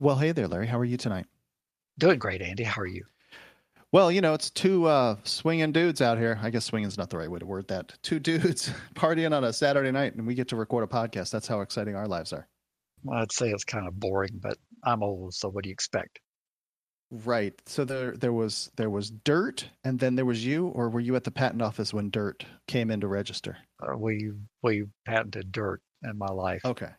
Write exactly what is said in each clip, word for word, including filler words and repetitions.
Well, hey there, Larry. How are you tonight? Doing great, Andy. How are you? Well, you know, it's two uh, swinging dudes out here. I guess swinging's not the right way to word that. Two dudes partying on a Saturday night, and we get to record a podcast. That's how exciting our lives are. Well, I'd say it's kind of boring, but I'm old, so what do you expect? Right. So there, there was there was Dirt, and then there was you, or were you at the patent office when Dirt came in to register? Uh, we we patented dirt in my life. Okay,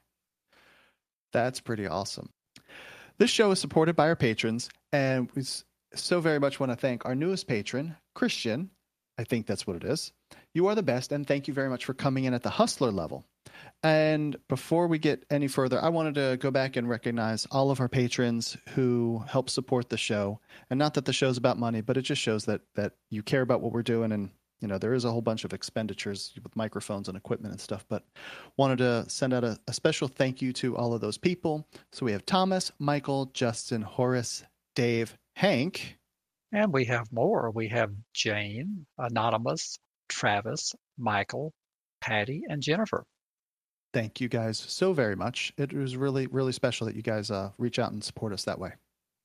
that's pretty awesome. This show is supported by our patrons, and we s- so very much want to thank our newest patron, Christian. I think that's what it is. You are the best, and thank you very much for coming in at the hustler level. And before we get any further, I wanted to go back and recognize all of our patrons who help support the show. And not that the show's about money, but it just shows that that you care about what we're doing. And you know, there is a whole bunch of expenditures with microphones and equipment and stuff. But wanted to send out a, a special thank you to all of those people. So we have Thomas, Michael, Justin, Horace, Dave, Hank. And we have more. We have Jane, Anonymous, Travis, Michael, Patty, and Jennifer. Thank you guys so very much. It was really, really special that you guys uh, reach out and support us that way.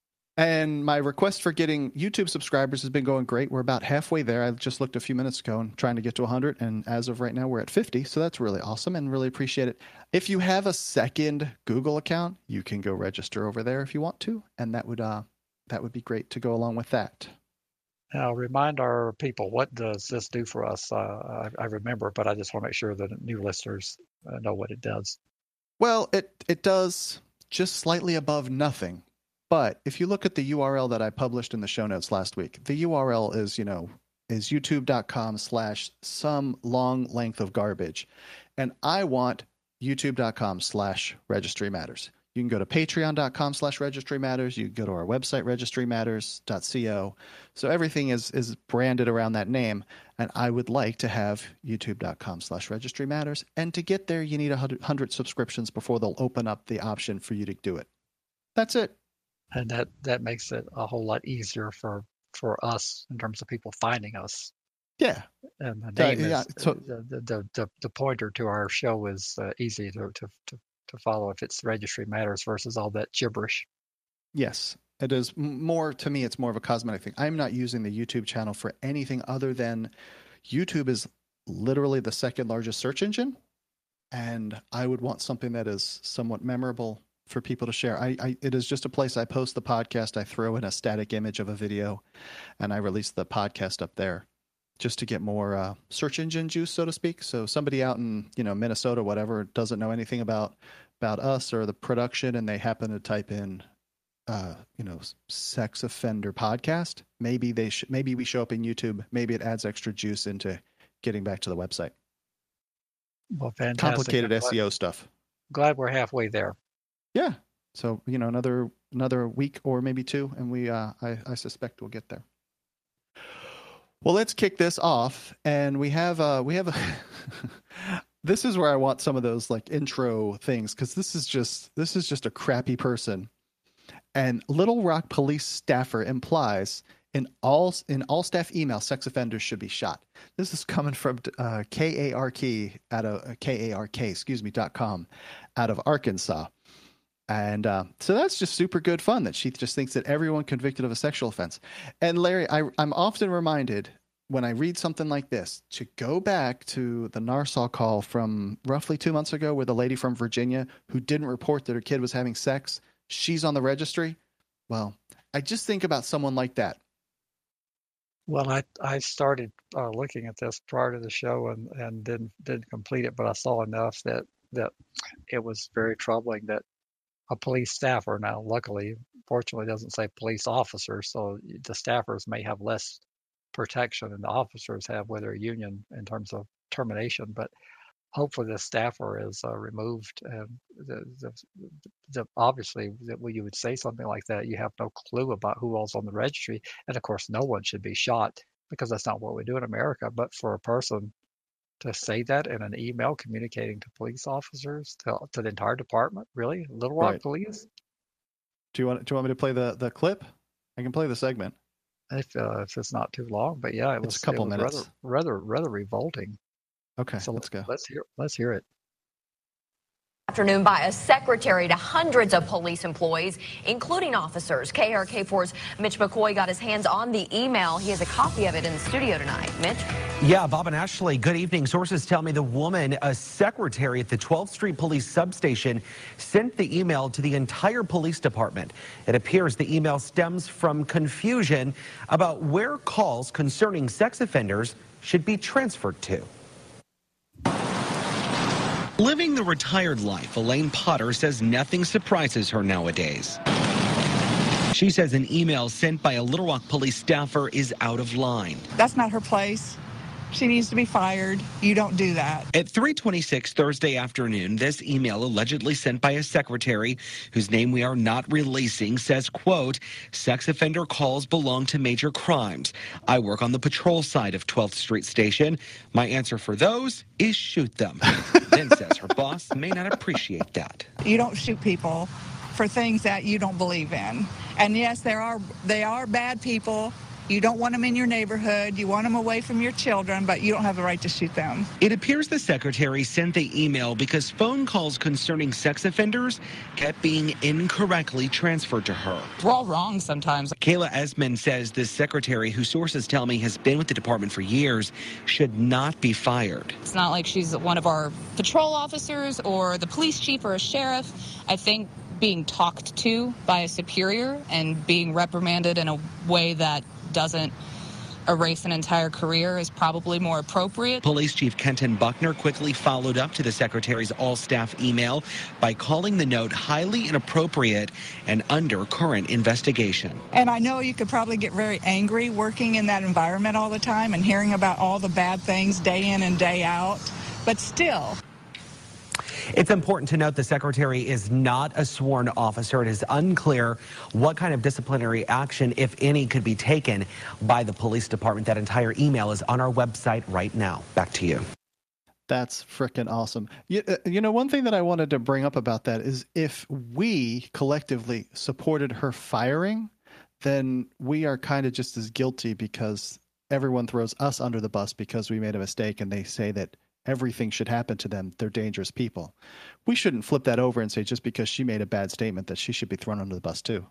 And my request for getting YouTube subscribers has been going great. We're about halfway there. I just looked a few minutes ago and trying to get to one hundred. And as of right now, we're at fifty. So that's really awesome and really appreciate it. If you have a second Google account, you can go register over there if you want to. And that would, uh, that would be great to go along with that. Now, remind our people, what does this do for us? Uh, I, I remember, but I just want to make sure that new listeners uh, know what it does. Well, it, it does just slightly above nothing. But if you look at the U R L that I published in the show notes last week, the U R L is, you know, is youtube.com slash some long length of garbage. And I want youtube.com slash registry matters. You can go to patreon.com slash registry matters. You can go to our website, registrymatters.co. So everything is, is branded around that name. And I would like to have youtube.com slash registry matters. And to get there, you need one hundred subscriptions before they'll open up the option for you to do it. That's it. And that that makes it a whole lot easier for for us in terms of people finding us. Yeah. And the Uh, name yeah. is So the the the, the pointer to our show is uh, easy to, to to to follow if it's Registry Matters versus all that gibberish. yes, it is more to me. It's more of a cosmetic thing. I'm not using the YouTube channel for anything other than YouTube is literally the second largest search engine, and I would want something that is somewhat memorable for people to share. I, I it is just a place I post the podcast. I throw in a static image of a video, and I release the podcast up there, just to get more uh, search engine juice, so to speak. So somebody out in you know Minnesota, whatever, doesn't know anything about about us or the production, and they happen to type in uh, you know sex offender podcast. Maybe they sh- maybe we show up in YouTube. Maybe it adds extra juice into getting back to the website. Well, fantastic. Complicated I'm glad, S E O stuff. glad we're halfway there. Yeah. So you know another another week or maybe two, and we uh, I, I suspect we'll get there. Well, let's kick this off, and we have uh we have a this is where I want some of those like intro things because this is just this is just a crappy person. And Little Rock police staffer implies in all in all staff email, sex offenders should be shot. This is coming from uh, K A R K out of uh, K A R K, excuse me, dot com out of Arkansas. And uh, so that's just super good fun that she just thinks that everyone convicted of a sexual offense. And Larry, I, I'm often reminded when I read something like this to go back to the Narsau call from roughly two months ago where the lady from Virginia who didn't report that her kid was having sex, she's on the registry. Well, I just think about someone like that. Well, I I started uh, looking at this prior to the show and and didn't didn't complete it, but I saw enough that that it was very troubling that a police staffer now, luckily, fortunately, it doesn't say police officer, so the staffers may have less protection than the officers have with their union in terms of termination. But hopefully, the staffer is uh, removed. And the, the, the, obviously, that when you would say something like that, you have no clue about who else on the registry, and of course, no one should be shot because that's not what we do in America. But for a person to say that in an email communicating to police officers, to, to the entire department, really? Little Rock Right. Police? Do you want do you want me to play the the clip? I can play the segment. If uh, if it's not too long, but yeah, it It's a was it couple was rather minutes. rather rather revolting. Okay, So let's go. let's hear let's hear it. Afternoon by a secretary to hundreds of police employees, including officers. K R K four's Mitch McCoy got his hands on the email. He has a copy of it in the studio tonight. Mitch? Yeah, Bob and Ashley, good evening. Sources tell me the woman, a secretary at the twelfth Street Police substation, sent the email to the entire police department. It appears the email stems from confusion about where calls concerning sex offenders should be transferred to. Living the retired life, Elaine Potter says nothing surprises her nowadays. She says an email sent by a Little Rock police staffer is out of line. That's not her place. She needs to be fired. You don't do that. At three twenty-six Thursday afternoon, this email allegedly sent by a secretary whose name we are not releasing says, quote, sex offender calls belong to major crimes. I work on the patrol side of twelfth Street Station. My answer for those is shoot them. Then says her boss may not appreciate that. You don't shoot people for things that you don't believe in. And yes, there are they are bad people. You don't want them in your neighborhood. You want them away from your children, but you don't have the right to shoot them. It appears the secretary sent the email because phone calls concerning sex offenders kept being incorrectly transferred to her. We're all wrong sometimes. Kayla Esmond says this secretary, who sources tell me has been with the department for years, should not be fired. It's not like she's one of our patrol officers or the police chief or a sheriff. I think being talked to by a superior and being reprimanded in a way that doesn't erase an entire career is probably more appropriate. Police Chief Kenton Buckner quickly followed up to the secretary's all-staff email by calling the note highly inappropriate and under current investigation. And I know you could probably get very angry working in that environment all the time and hearing about all the bad things day in and day out, but still. It's important to note the secretary is not a sworn officer. It is unclear what kind of disciplinary action, if any, could be taken by the police department. That entire email is on our website right now. Back to you. That's freaking awesome. You, uh, you know, one thing that I wanted to bring up about that is if we collectively supported her firing, then we are kind of just as guilty because everyone throws us under the bus because we made a mistake and they say that everything should happen to them. They're dangerous people. We shouldn't flip that over and say just because she made a bad statement that she should be thrown under the bus too.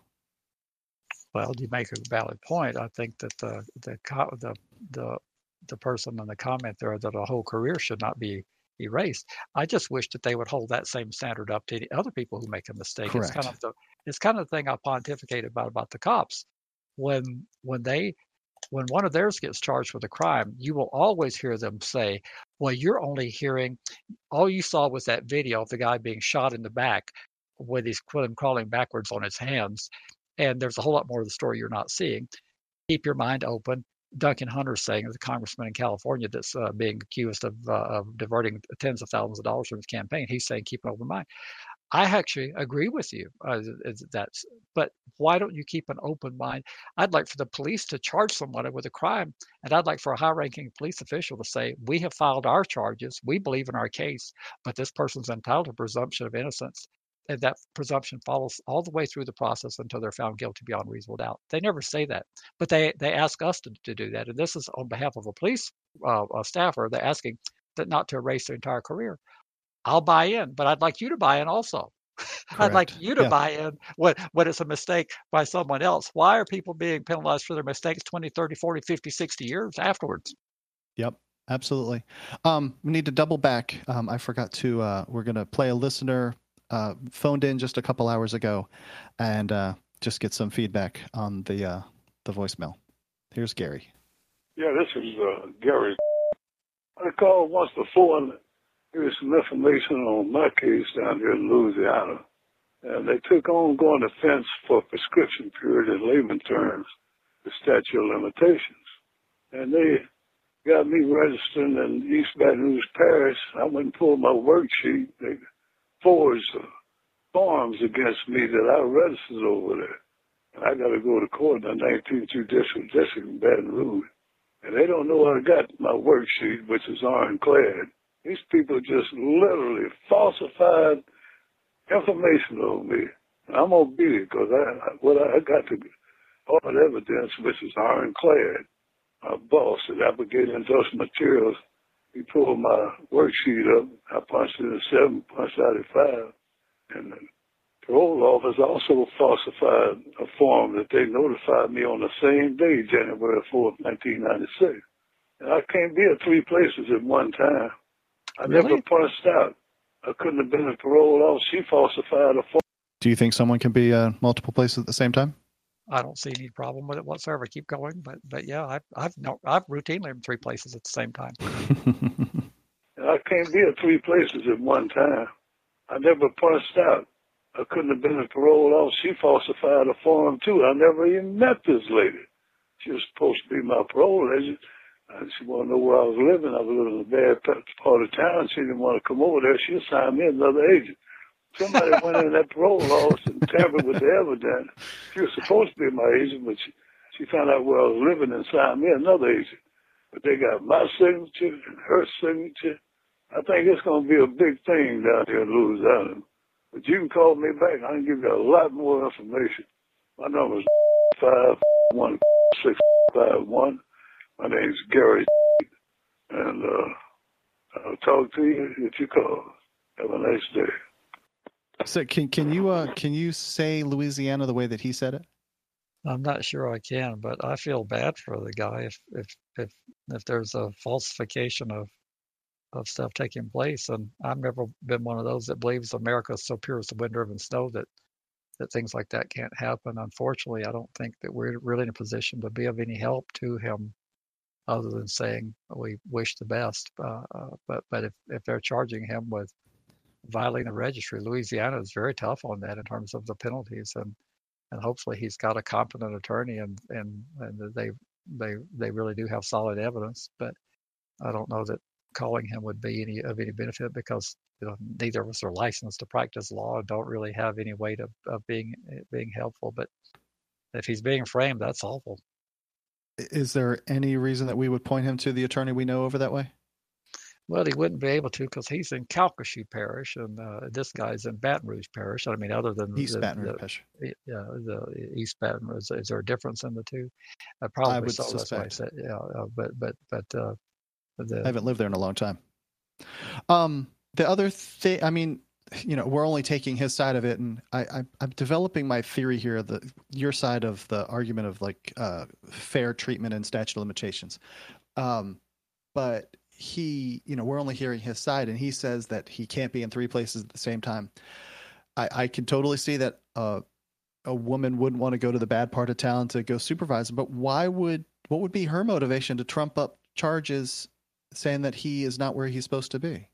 Well, you make a valid point. I think that the the the the, the person in the comment there that a whole career should not be erased. I just wish that they would hold that same standard up to the other people who make a mistake. Correct. It's kind of the it's kind of the thing I pontificate about about the cops. When when they when one of theirs gets charged with a crime, you will always hear them say, well, you're only hearing, all you saw was that video of the guy being shot in the back with his him crawling backwards on his hands. And there's a whole lot more of the story you're not seeing. Keep your mind open. Duncan Hunter's saying, the congressman in California that's uh, being accused of, uh, of diverting tens of thousands of dollars from his campaign, he's saying keep an open mind. I actually agree with you. Uh, that's, but why don't you keep an open mind? I'd like for the police to charge someone with a crime, and I'd like for a high-ranking police official to say, we have filed our charges, we believe in our case, but this person's entitled to presumption of innocence, and that presumption follows all the way through the process until they're found guilty beyond reasonable doubt. They never say that, but they, they ask us to, to do that, and this is on behalf of a police uh, a staffer. They're asking that not to erase their entire career. I'll buy in, but I'd like you to buy in also. I'd like you to yeah. buy in when, when it's a mistake by someone else. Why are people being penalized for their mistakes twenty, thirty, forty, fifty, sixty years afterwards? Yep, absolutely. Um, we need to double back. Um, I forgot to, uh, we're going to play a listener uh, phoned in just a couple hours ago and uh, just get some feedback on the, uh, the voicemail. Here's Gary. Yeah, this is uh, Gary. I called once before and here's some information on my case down here in Louisiana. And they took ongoing defense for prescription period in layman terms, the statute of limitations. And they got me registered in East Baton Rouge Parish. I went and pulled my worksheet. They forged uh, forms against me that I registered over there. And I got to go to court in the nineteenth Judicial District in Baton Rouge. And they don't know I got my worksheet, which is ironclad. These people just literally falsified information on me. And I'm going to beat it because I, what I, I got the hard evidence, which is ironclad. My boss at Applegate Industrial Materials he pulled my worksheet up. I punched in a seven, punched out a five. And the parole office also falsified a form that they notified me on the same day, January fourth, nineteen ninety-six. And I can't be at three places at one time. I Really? never punched out. I couldn't have been a parole officer. She falsified a form. Do you think someone can be uh, multiple places at the same time? I don't see any problem with it whatsoever. Keep going, but but yeah, I've I've no, I've routinely in three places at the same time. And I can't be at three places at one time. I never punched out. I couldn't have been a parole officer. She falsified a form too. I never even met this lady. She was supposed to be my parole agent. And she wanted to know where I was living. I was living in a bad part of town. She didn't want to come over there. She assigned me another agent. Somebody went in that parole office and tampered with the evidence. She was supposed to be my agent, but she, she found out where I was living and signed me another agent. But they got my signature and her signature. I think it's going to be a big thing down here in Louisiana. But you can call me back. I can give you a lot more information. My number is five one six five one. My name is Gary, and uh, I'll talk to you if you call. Have a nice day. So can can you uh can you say Louisiana the way that he said it? I'm not sure I can, but I feel bad for the guy if if if if there's a falsification of of stuff taking place. And I've never been one of those that believes America is so pure as the wind-driven snow that that things like that can't happen. Unfortunately, I don't think that we're really in a position to be of any help to him, other than saying we wish the best. Uh, uh, but but if if they're charging him with violating the registry, Louisiana is very tough on that in terms of the penalties, and and hopefully he's got a competent attorney, and and and they they they really do have solid evidence. But I don't know that calling him would be any of any benefit, because you know, neither of us are licensed to practice law and don't really have any way to of being being helpful. But if he's being framed, that's awful. Is there any reason that we would point him to the attorney we know over that way? Well, he wouldn't be able to, because he's in Calcasieu Parish, and uh, this guy's in Baton Rouge Parish. I mean, other than East the, Baton Rouge the, Parish. Yeah, the East Baton Rouge. Is, is there a difference in the two? Uh, probably I would so. suspect. That's why I said, yeah. Uh, but but but uh, the, I haven't lived there in a long time. Um, the other thing, I mean, you know, we're only taking his side of it, and I, I I'm developing my theory here. The your side of the argument of like uh, fair treatment and statute of limitations, um, but. He, you know, we're only hearing his side, and he says that he can't be in three places at the same time. I, I can totally see that uh, a woman wouldn't want to go to the bad part of town to go supervise, but why would, what would be her motivation to trump up charges saying that he is not where he's supposed to be?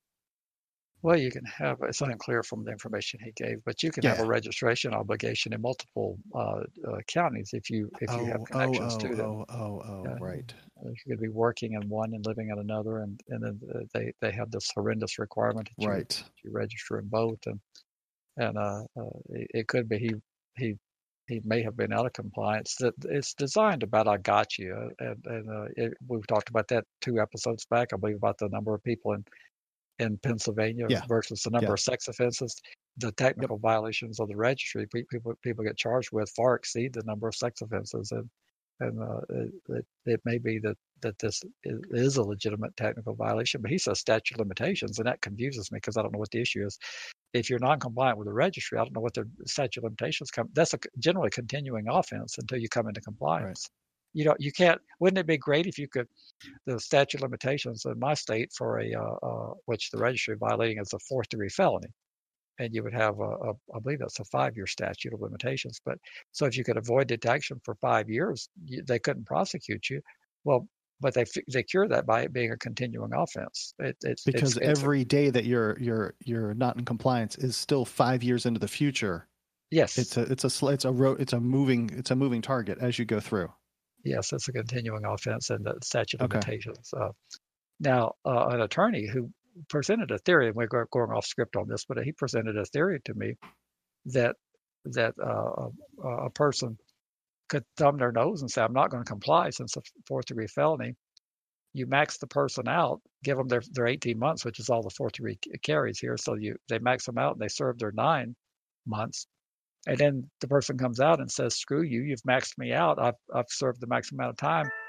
Well, you can have, it's unclear from the information he gave, but you can Yeah. have a registration obligation in multiple uh, uh, counties if you if you oh, have connections oh, to oh, them. oh, oh, oh, Yeah. right. You could be working in one and living in another, and and then uh, they they have this horrendous requirement that you, Right. you register in both, and and uh, uh, it, it could be he he he may have been out of compliance. That it's designed about I got you, uh, and and uh, it, we've talked about that two episodes back, I believe, about the number of people in in Pennsylvania Yeah. versus the number Yeah. of sex offenses. The technical violations of the registry pe- people people get charged with far exceed the number of sex offenses, and and uh, it, it, it may be that that this is, is a legitimate technical violation. But he says statute of limitations, and that confuses me because I don't know what the issue is. If you're non-compliant with the registry, I don't know what the statute of limitations come. That's a generally continuing offense until you come into compliance. You know, you can't. Wouldn't it be great if you could? The statute of limitations in my state for a uh, uh, which the registry violating is a fourth degree felony, and you would have a, a I believe that's a five year statute of limitations. But so if you could avoid detection for five years, you, they couldn't prosecute you. Well, but they they cure that by it being a continuing offense. It, it's Because it's, it's every a, day that you're you're you're not in compliance is still five years into the future. yes, It's a it's a sl- it's a ro- it's a moving it's a moving target as you go through. yes, it's a continuing offense and the statute of Okay. limitations. Uh, now, uh, an attorney who presented a theory, and we're go- going off script on this, but he presented a theory to me that that uh, a, a person could thumb their nose and say, "I'm not going to comply since it's a fourth degree felony." You max the person out, give them their, their eighteen months, which is all the fourth degree carries here. So you they max them out and they serve their nine months. And then the person comes out and says, "Screw you! You've maxed me out. I've I've served the maximum amount of time.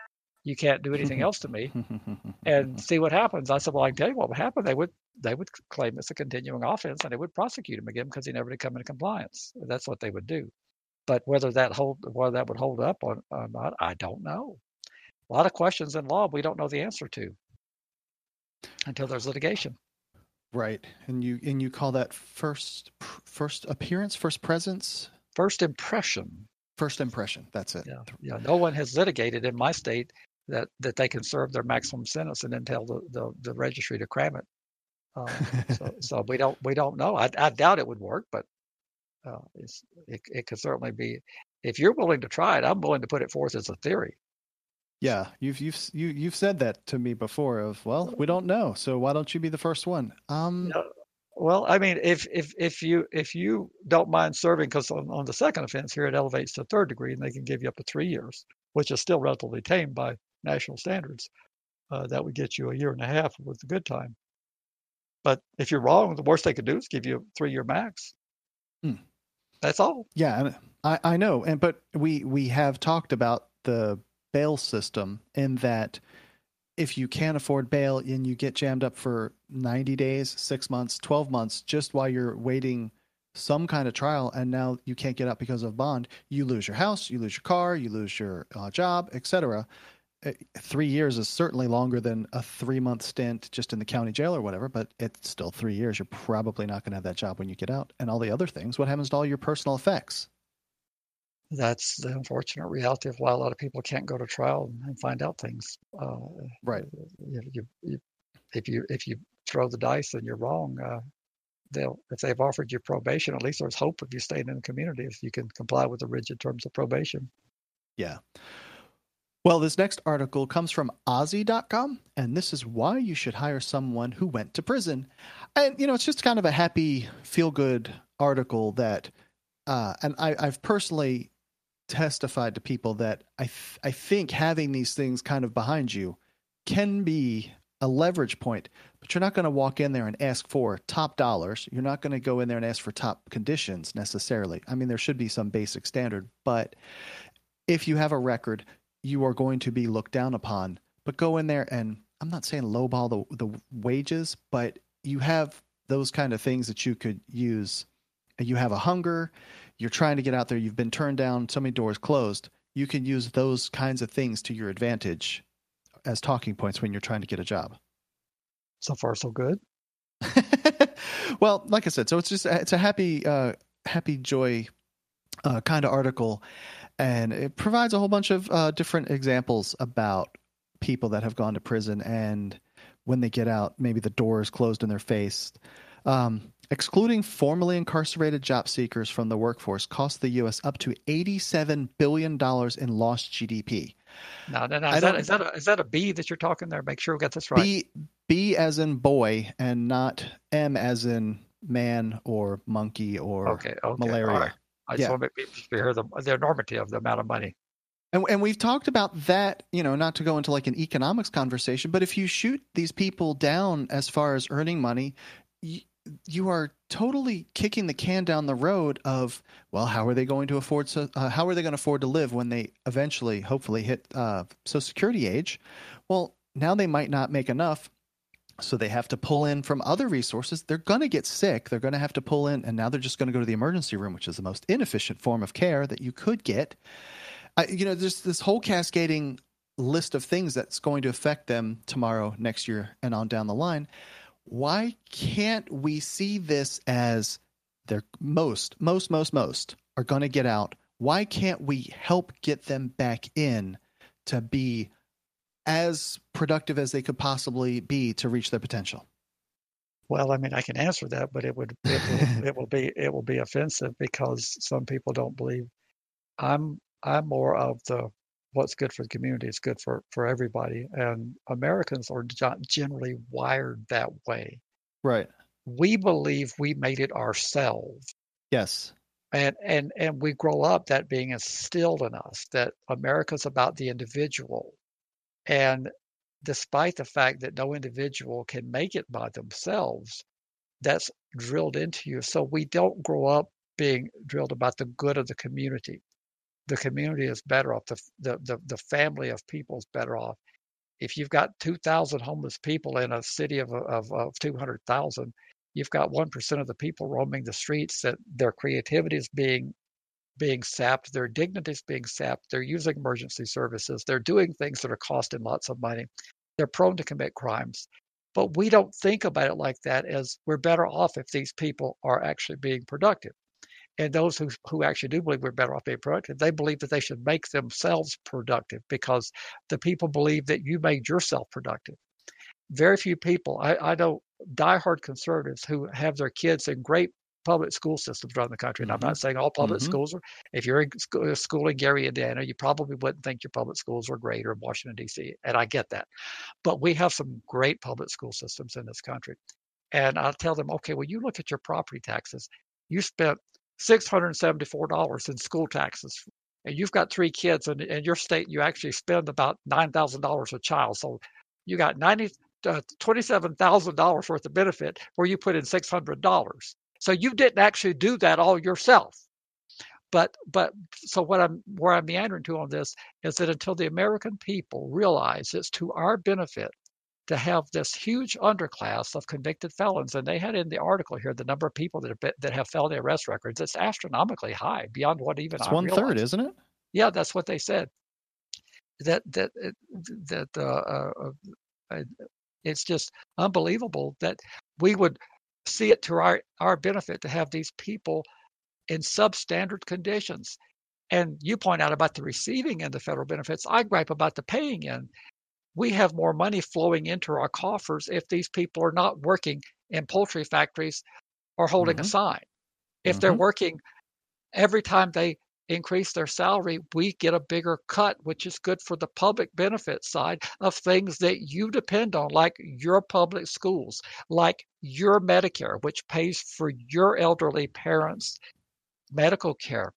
You can't do anything else to me, and see what happens. I said, well, I can tell you what would happen. They would they would claim it's a continuing offense, and they would prosecute him again because he never did come into compliance. That's what they would do. But whether that hold whether that would hold up or, or not, I don't know. A lot of questions in law we don't know the answer to until there's litigation. Right, and you and you call that first first appearance, first presence, first impression. First impression. That's it. Yeah, yeah. No one has litigated in my state that, that they can serve their maximum sentence and then tell the, the, the registry to cram it. Um, so, so we don't we don't know. I, I doubt it would work, but uh, it's, it it could certainly be. If you're willing to try it, I'm willing to put it forth as a theory. Yeah, you've you've you you've said that to me before. Of well, we don't know, so why don't you be the first one? Um. Yeah. Well, I mean, if if if you if you don't mind serving, because on, on the second offense here it elevates to third degree, and they can give you up to three years, which is still relatively tame by national standards. Uh, that would get you a year and a half with the good time. But if you're wrong, the worst they could do is give you a three-year max. Hmm. That's all. Yeah, I I know, and but we we have talked about the bail system in that. If you can't afford bail and you get jammed up for ninety days, six months, twelve months, just while you're waiting some kind of trial, and now you can't get out because of bond, you lose your house, you lose your car, you lose your uh, job, et cetera. Uh, three years is certainly longer than a three-month stint just in the county jail or whatever, but it's still three years. You're probably not going to have that job when you get out. And all the other things, what happens to all your personal effects? That's the unfortunate reality of why a lot of people can't go to trial and find out things. Uh, right. You, you, you, if you if you throw the dice and you're wrong, uh, they'll if they've offered you probation, at least there's hope if you stay in the community if you can comply with the rigid terms of probation. Yeah. Well, this next article comes from Aussie dot com, and this is why you should hire someone who went to prison. And you know, it's just kind of a happy, feel-good article that, uh, and I, I've personally testified to people that I th- I think having these things kind of behind you can be a leverage point, but you're not going to walk in there and ask for top dollars. You're not going to go in there and ask for top conditions necessarily. I mean, there should be some basic standard, but if you have a record, you are going to be looked down upon. But go in there and I'm not saying lowball the the wages, but you have those kind of things that you could use. You have a hunger. You're trying to get out there. You've been turned down. So many doors closed. You can use those kinds of things to your advantage as talking points when you're trying to get a job. So far, so good. Well, like I said, so it's just it's a happy, uh, happy joy uh, kind of article, and it provides a whole bunch of uh, different examples about people that have gone to prison, and when they get out, maybe the door is closed in their face. Um, excluding formerly incarcerated job seekers from the workforce cost the U S up to eighty-seven billion dollars in lost G D P. No, no, no. Is that, is, that a, is that a B that you're talking there? Make sure we got this right. B, B as in boy and not M as in man or monkey or okay, okay. malaria. All right. I just yeah. want to hear the, the enormity of the amount of money. And, and we've talked about that, you know, not to go into like an economics conversation, but if you shoot these people down as far as earning money, you, you are totally kicking the can down the road of, well, how are they going to afford, so, uh, how are they going to afford to live when they eventually, hopefully hit uh, Social Security age? Well, now they might not make enough. So they have to pull in from other resources. They're going to get sick. They're going to have to pull in. And now they're just going to go to the emergency room, which is the most inefficient form of care that you could get. I, you know, there's this whole cascading list of things that's going to affect them tomorrow, next year, and on down the line. Why can't we see this as they're most, most, most, most are going to get out? Why can't we help get them back in to be as productive as they could possibly be to reach their potential? Well, I mean, I can answer that, but it would it will, it will be it will be offensive because some people don't believe. I'm I'm more of the what's good for the community is good for, for everybody, and Americans are generally wired that way. Right. We believe we made it ourselves. Yes. And and and we grow up that being instilled in us that America's about the individual. And despite the fact that no individual can make it by themselves, that's drilled into you. So we don't grow up being drilled about the good of the community. the community is better off. The the the, the family of people is better off. If you've got two thousand homeless people in a city of of, of two hundred thousand, you've got one percent of the people roaming the streets that their creativity is being being sapped, their dignity is being sapped, they're using emergency services, they're doing things that are costing lots of money, they're prone to commit crimes. But we don't think about it like that, as we're better off if these people are actually being productive. And those who, who actually do believe we're better off being productive, they believe that they should make themselves productive, because the people believe that you made yourself productive. Very few people, I, I know diehard conservatives who have their kids in great public school systems around the country. And Mm-hmm. I'm not saying all public Mm-hmm. schools are. If you're in school, school in Gary, Indiana, you probably wouldn't think your public schools are great, or in Washington, D C. And I get that. But we have some great public school systems in this country. And I'll tell them, okay, well, you look at your property taxes. You spent six hundred seventy-four dollars in school taxes. And you've got three kids, and in your state, you actually spend about nine thousand dollars a child. So you got ninety, uh, twenty-seven thousand dollars worth of benefit where you put in six hundred dollars. So you didn't actually do that all yourself. But but so what I'm where I'm meandering to on this is that until the American people realize it's to our benefit to have this huge underclass of convicted felons, and they had in the article here the number of people that have been, that have felony arrest records. It's astronomically high, beyond what even It's I one realized. third, isn't it? Yeah, that's what they said. That that that uh, uh, it's just unbelievable that we would see it to our our benefit to have these people in substandard conditions. And you point out about the receiving end of federal benefits. I gripe about the paying end. We have more money flowing into our coffers if these people are not working in poultry factories or holding Mhm. a sign. If they're working, every time they increase their salary, we get a bigger cut, which is good for the public benefit side of things that you depend on, like your public schools, like your Medicare, which pays for your elderly parents' medical care,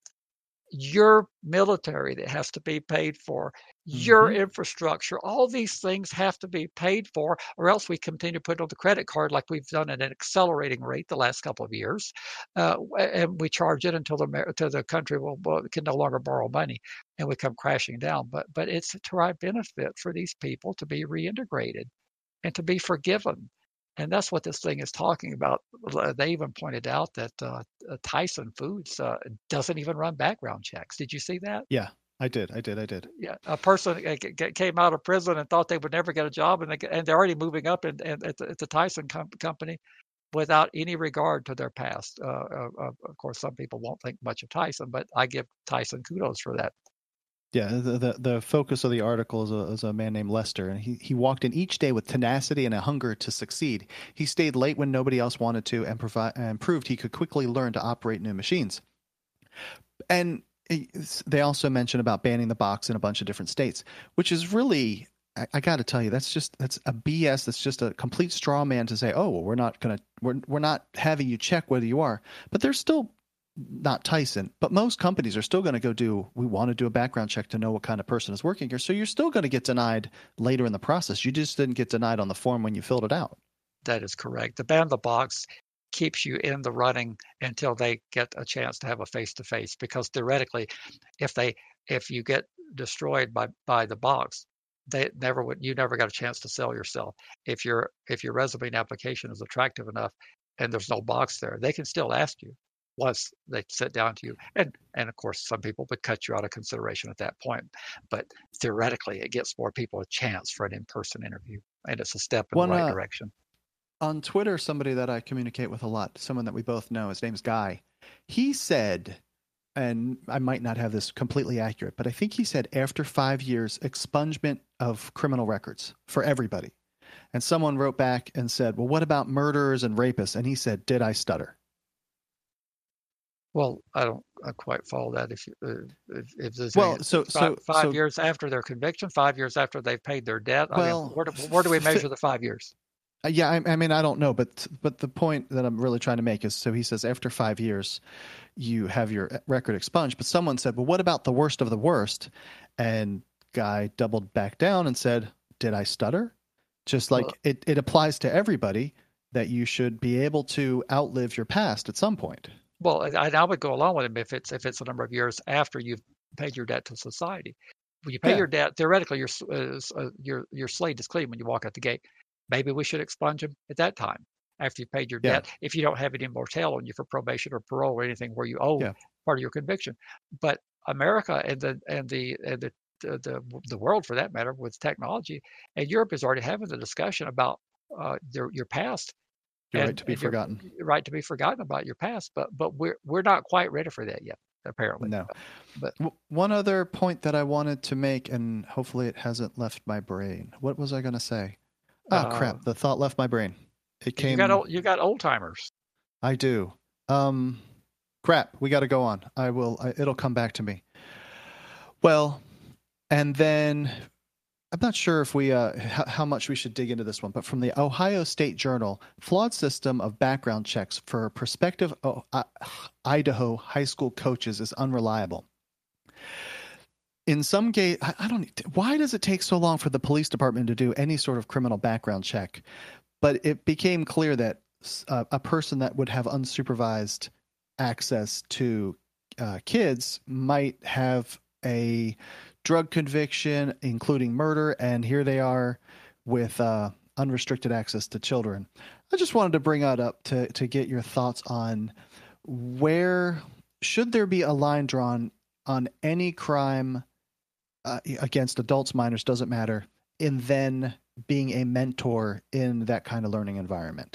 your military that has to be paid for, your Mhm. infrastructure. All these things have to be paid for, or else we continue to put on the credit card like we've done at an accelerating rate the last couple of years, uh, and we charge it until the until the country will, will can no longer borrow money, and we come crashing down. But but it's to our benefit for these people to be reintegrated and to be forgiven. And that's what this thing is talking about. They even pointed out that uh, Tyson Foods uh, doesn't even run background checks. Did you see that? Yeah, I did. I did. I did. Yeah, a person came out of prison and thought they would never get a job, and, they, and they're already moving up in, in, at, the, at the Tyson com- company without any regard to their past. Uh, uh, of course, some people won't think much of Tyson, but I give Tyson kudos for that. Yeah, the, the the focus of the article is a, is a man named Lester, and he, he walked in each day with tenacity and a hunger to succeed. He stayed late when nobody else wanted to, and provide and proved he could quickly learn to operate new machines. And they also mention about banning the box in a bunch of different states, which is really, I, I got to tell you, that's just that's a B S. That's just a complete straw man to say, oh, well, we're not gonna we're we're not having you check whether you are, but there's still. Not Tyson, but most companies are still going to go do, we want to do a background check to know what kind of person is working here. So you're still going to get denied later in the process. You just didn't get denied on the form when you filled it out. That is correct. The ban the box keeps you in the running until they get a chance to have a face-to-face, because theoretically, if they if you get destroyed by by the box, they never would you never got a chance to sell yourself. If your if your resume and application is attractive enough and there's no box there, they can still ask you once they sit down to you. And and of course, some people would cut you out of consideration at that point. But theoretically, it gets more people a chance for an in-person interview, and it's a step in One, the right uh, direction. On Twitter, somebody that I communicate with a lot, someone that we both know, his name's Guy, he said, and I might not have this completely accurate, but I think he said after five years, expungement of criminal records for everybody. And someone wrote back and said, well, what about murderers and rapists? And he said, did I stutter? Well, I don't I quite follow that. If uh, if, if there's well, any, so five, so five so, years after their conviction, five years after they've paid their debt. I well, mean, where do, where do we measure the five years? Uh, yeah, I, I mean, I don't know, but but the point that I'm really trying to make is, so he says after five years, you have your record expunged. But someone said, well, what about the worst of the worst? And Guy doubled back down and said, did I stutter? Just like Well, it, it applies to everybody that you should be able to outlive your past at some point. Well, I, I would go along with him if it's if it's a number of years after you've paid your debt to society. When you pay Yeah. your debt, theoretically, your uh, uh, your your slate is clean when you walk out the gate. Maybe we should expunge them at that time after you've paid your Yeah. debt. If you don't have any more tail on you for probation or parole or anything where you owe Yeah. part of your conviction, but America and the and the and the the, the, the world for that matter with technology and Europe is already having the discussion about uh, their, your past. Your and, right to be and your forgotten. right to be forgotten about your past, but but we're we're not quite ready for that yet, apparently. No. But W- one other point that I wanted to make, and hopefully it hasn't left my brain. What was I going to say? Oh, uh, crap. The thought left my brain. It came. You got old, you got old timers. I do. Um, crap. We got to go on. I will. I, it'll come back to me. Well, and then I'm not sure if we uh, h- how much we should dig into this one, but from the Ohio State Journal, flawed system of background checks for prospective oh, uh, Idaho high school coaches is unreliable. In some case, I, I don't. Why does it take so long for the police department to do any sort of criminal background check? But it became clear that uh, a person that would have unsupervised access to uh, kids might have a drug conviction, including murder, and here they are with uh, unrestricted access to children. I just wanted to bring that up to to get your thoughts on where should there be a line drawn on any crime uh, against adults, minors, doesn't matter, and then being a mentor in that kind of learning environment.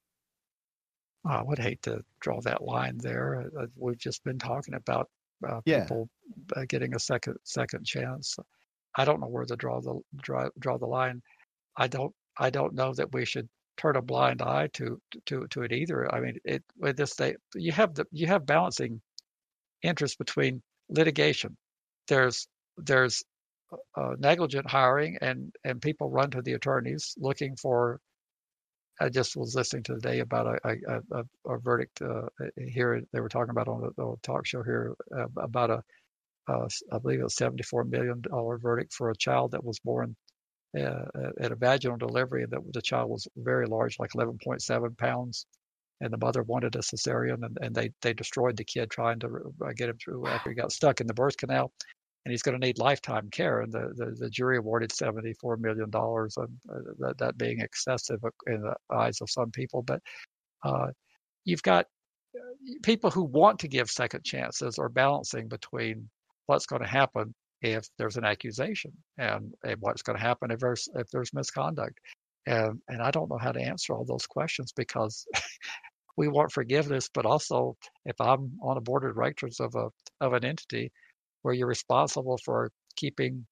I would hate to draw that line there. Uh, we've just been talking about uh, Yeah. people uh, getting a second second chance. I don't know where to draw the draw draw the line. I don't I don't know that we should turn a blind eye to to to it either. I mean, it with this day you have the you have balancing interests between litigation. There's there's uh, negligent hiring and and people run to the attorneys looking for. I just was listening to today about a a, a, a verdict uh, here. They were talking about on the, the talk show here uh, about a uh, I believe it was seventy-four million dollars verdict for a child that was born uh, at a vaginal delivery, and that the child was very large, like eleven point seven pounds, and the mother wanted a cesarean, and, and they they destroyed the kid trying to get him through after he got stuck in the birth canal. And he's going to need lifetime care. And the, the, the jury awarded seventy-four million dollars, and uh, that, that being excessive in the eyes of some people. But uh, you've got people who want to give second chances are balancing between what's going to happen if there's an accusation and, and what's going to happen if there's, if there's misconduct. And, and I don't know how to answer all those questions because we want forgiveness, but also if I'm on a board of directors of a of an entity, where you're responsible for keeping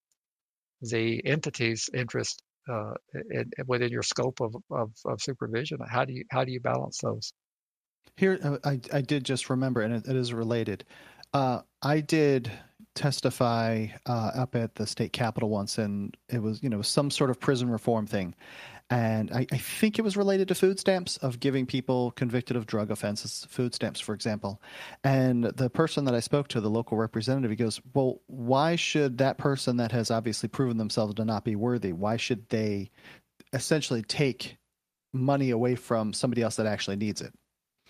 the entity's interest uh, in, within your scope of, of, of supervision. How do you how do you balance those? Here, uh, I I did just remember, and it, it is related. Uh, I did testify uh, up at the state capitol once, and it was you know some sort of prison reform thing. And I, I think it was related to food stamps, of giving people convicted of drug offenses food stamps, for example. And the person that I spoke to, the local representative, he goes, well, why should that person that has obviously proven themselves to not be worthy, why should they essentially take money away from somebody else that actually needs it?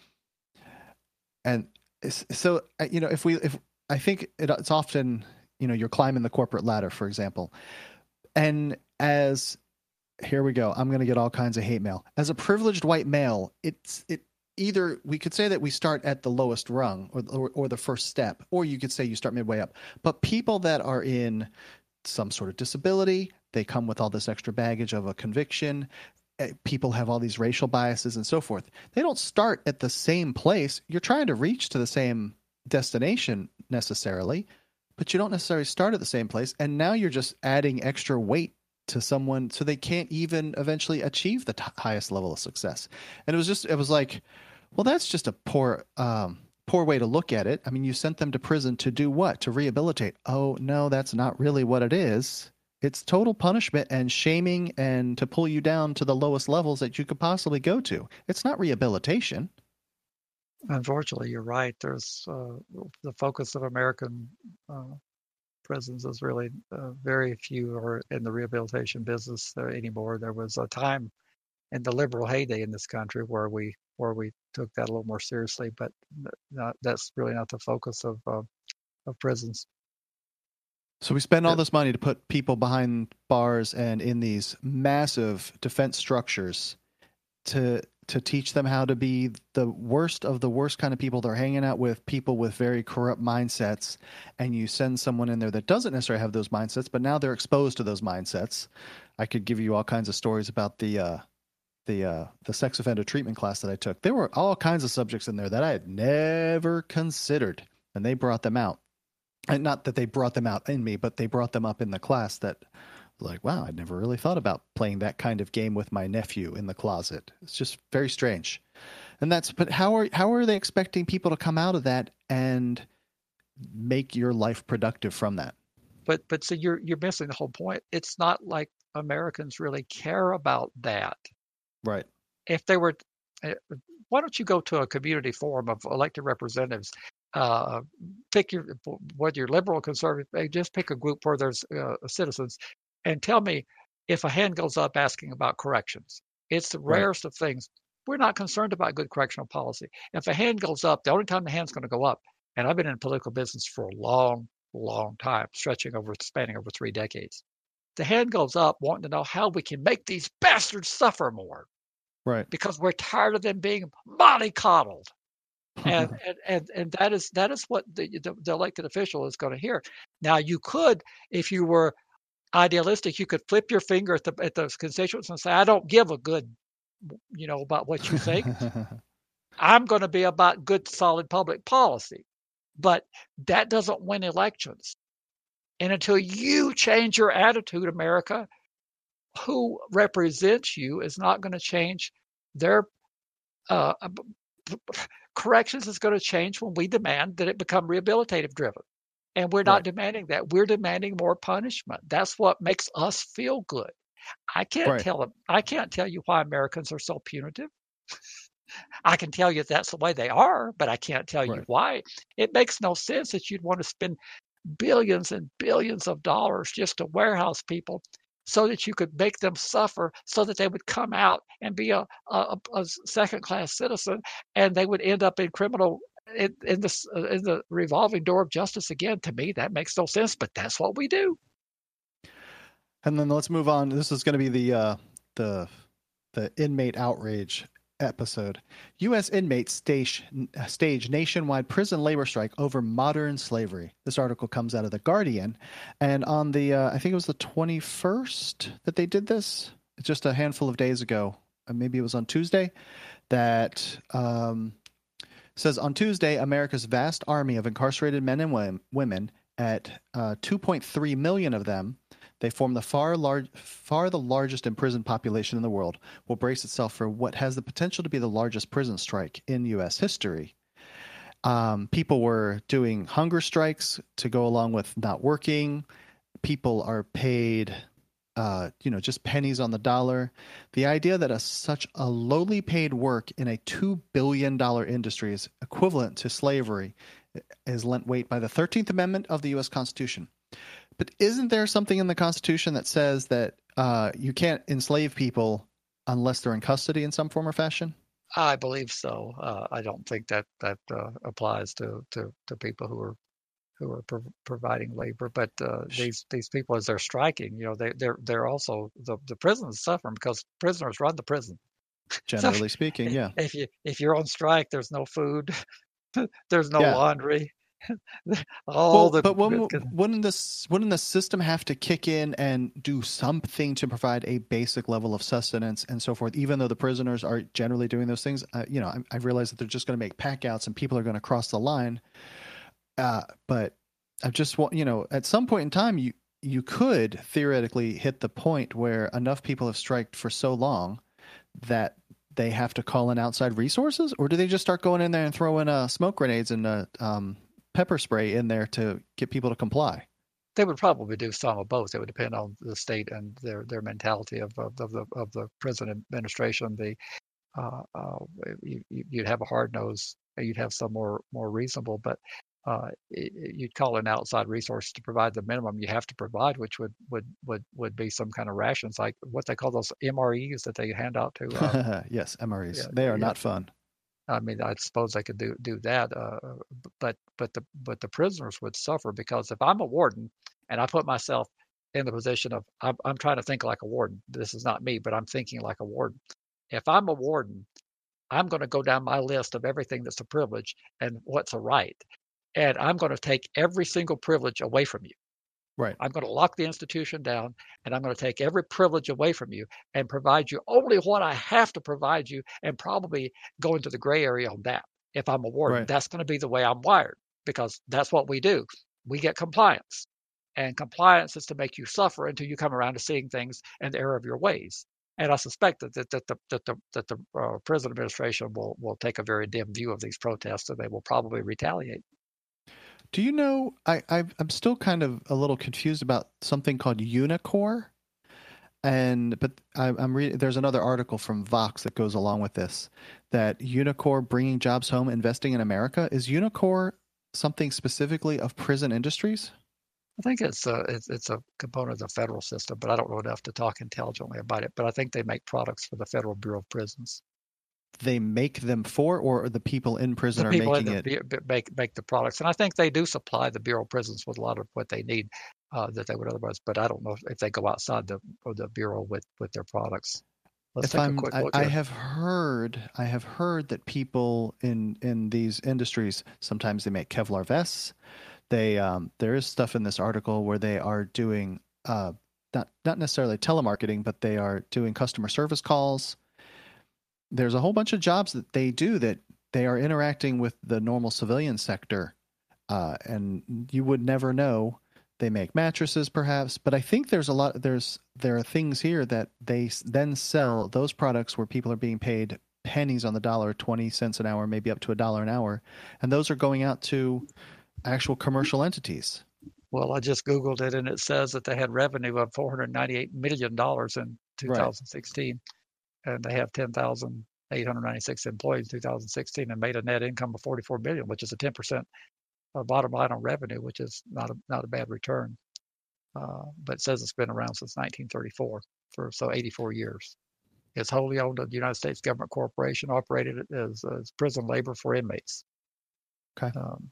And so, you know, if we, if I think it, it's often, you know, you're climbing the corporate ladder, for example, and as here we go. I'm going to get all kinds of hate mail. As a privileged white male, it's it either we could say that we start at the lowest rung or, or or the first step, or you could say you start midway up. But people that are in some sort of disability, they come with all this extra baggage of a conviction. People have all these racial biases and so forth. They don't start at the same place. You're trying to reach to the same destination necessarily, but you don't necessarily start at the same place. And now you're just adding extra weight to someone so they can't even eventually achieve the t- highest level of success. And it was just, it was like, well, that's just a poor, um, poor way to look at it. I mean, you sent them to prison to do what? To rehabilitate. Oh, no, that's not really what it is. It's total punishment and shaming and to pull you down to the lowest levels that you could possibly go to. It's not rehabilitation. Unfortunately, you're right. There's uh, the focus of American uh, prisons is really uh, very few are in the rehabilitation business uh, anymore. There was a time in the liberal heyday in this country where we where we took that a little more seriously, but not, that's really not the focus of uh, of prisons. So we spend all this money to put people behind bars and in these massive defense structures to to teach them how to be the worst of the worst kind of people. They're hanging out with people with very corrupt mindsets, and you send someone in there that doesn't necessarily have those mindsets, but now they're exposed to those mindsets. I could give you all kinds of stories about the uh, the uh, the sex offender treatment class that I took. There were all kinds of subjects in there that I had never considered, and they brought them out. And not that they brought them out in me, but they brought them up in the class that, like, wow, I'd never really thought about playing that kind of game with my nephew in the closet. It's just very strange. And that's, but how are, how are they expecting people to come out of that and make your life productive from that? But, but so you're, you're missing the whole point. It's not like Americans really care about that. Right. If they were, why don't you go to a community forum of elected representatives? Uh, pick your, whether you're liberal or conservative, just pick a group where there's uh, citizens, and tell me if a hand goes up asking about corrections. It's the rarest right. of things. We're not concerned about good correctional policy. If a hand goes up, the only time the hand's going to go up, and I've been in political business for a long, long time, stretching over, spanning over three decades. The hand goes up wanting to know how we can make these bastards suffer more. Right. Because we're tired of them being mollycoddled. and, and and and that is that is what the, the, the elected official is going to hear. Now, you could, if you were idealistic, you could flip your finger at the at those constituents and say, "I don't give a good, you know, about what you think. I'm going to be about good, solid public policy." But that doesn't win elections. And until you change your attitude, America, who represents you is not going to change their. Uh, Corrections is going to change when we demand that it become rehabilitative driven. And we're not right. demanding that. We're demanding more punishment. That's what makes us feel good. I can't right. tell them. I can't tell you why Americans are so punitive. I can tell you that's the way they are, but I can't tell right. you why. It makes no sense that you'd want to spend billions and billions of dollars just to warehouse people so that you could make them suffer, so that they would come out and be a, a, a second-class citizen, and they would end up in criminal in, in the in the revolving door of justice again. To me, that makes no sense, but that's what we do. And then let's move on. This is going to be the uh, the the inmate outrage episode. U S inmates stage stage nationwide prison labor strike over modern slavery. This article comes out of The Guardian, and on the uh, I think it was the twenty-first that they did this. It's just a handful of days ago. Maybe it was on Tuesday. That um, says on Tuesday, America's vast army of incarcerated men and women, at uh, two point three million of them, they form the far large, far the largest imprisoned population in the world, will brace itself for what has the potential to be the largest prison strike in U S history. Um, people were doing hunger strikes to go along with not working. People are paid, uh, you know, just pennies on the dollar. The idea that a, such a lowly paid work in a two billion dollars industry is equivalent to slavery is lent weight by the thirteenth Amendment of the U S Constitution. But isn't there something in the Constitution that says that uh, you can't enslave people unless they're in custody in some form or fashion? I believe so. Uh, I don't think that that uh, applies to, to, to people who are who are pro- providing labor. But uh, these these people, as they're striking, you know, they they're they're also the the prisons suffering because prisoners run the prison. Generally so, speaking, yeah. If you if you're on strike, there's no food, there's no yeah. laundry. All well, the, but when, wouldn't this wouldn't the system have to kick in and do something to provide a basic level of sustenance and so forth? Even though the prisoners are generally doing those things, uh, you know, I, I realize that they're just going to make packouts and people are going to cross the line. Uh, but I just want, you know, at some point in time, you you could theoretically hit the point where enough people have striked for so long that they have to call in outside resources, or do they just start going in there and throwing uh, smoke grenades and uh, um, pepper spray in there to get people to comply? They would probably do some of both. It would depend on the state and their, their mentality of, of, of the of the prison administration. The uh, uh, you, you'd have a hard nose. You'd have some more more reasonable, but uh, you'd call in outside resources to provide the minimum you have to provide, which would would would, would be some kind of rations, like what they call those M R Es that they hand out to. Uh, yes, M R Es. Yeah, they are yeah. not fun. I mean, I suppose they could do do that, uh, but but the but the prisoners would suffer, because if I'm a warden And I put myself in the position of, I'm, I'm trying to think like a warden. This is not me, but I'm thinking like a warden. If I'm a warden, I'm going to go down my list of everything that's a privilege and what's a right. And I'm going to take every single privilege away from you. Right. I'm going to lock the institution down, and I'm going to take every privilege away from you and provide you only what I have to provide you, and probably go into the gray area on that. If I'm a warden, Right. that's going to be the way I'm wired, because that's what we do. We get compliance, and compliance is to make you suffer until you come around to seeing things in the error of your ways. And I suspect that that, that the that the that the uh, prison administration will will take a very dim view of these protests, and they will probably retaliate. Do you know, I, I, I'm still kind of a little confused about something called Unicor. And, but I, I'm reading, there's another article from Vox that goes along with this, that Unicor bringing jobs home, investing in America. Is Unicor something specifically of prison industries? I think it's a, it's, it's a component of the federal system, but I don't know enough to talk intelligently about it. But I think they make products for the Federal Bureau of Prisons. They make them for, or the people in prison The are people making in it? the, make make the products, and I think they do supply the Bureau of Prisons with a lot of what they need uh, that they would otherwise. But I don't know if they go outside the or the Bureau with, with their products. Let's If take I'm, a quick I, look I here. have heard, I have heard that people in in these industries, sometimes they make Kevlar vests. They um, there is stuff in this article where they are doing uh, not not necessarily telemarketing, but they are doing customer service calls. There's a whole bunch of jobs that they do that they are interacting with the normal civilian sector, uh, and you would never know. They make mattresses, perhaps, but I think there's a lot. There's there are things here that they then sell those products where people are being paid pennies on the dollar, twenty cents an hour, maybe up to a dollar an hour, and those are going out to actual commercial entities. Well, I just Googled it, and it says that they had revenue of four hundred ninety-eight million dollars in two thousand sixteen, right. And they have ten thousand eight hundred ninety-six employees in two thousand sixteen, and made a net income of forty-four billion dollars, which is a ten percent bottom line on revenue, which is not a not a bad return. Uh, but it says it's been around since nineteen thirty-four, for so eighty-four years. It's wholly owned a United States government corporation, operated as, as prison labor for inmates. Okay. Um,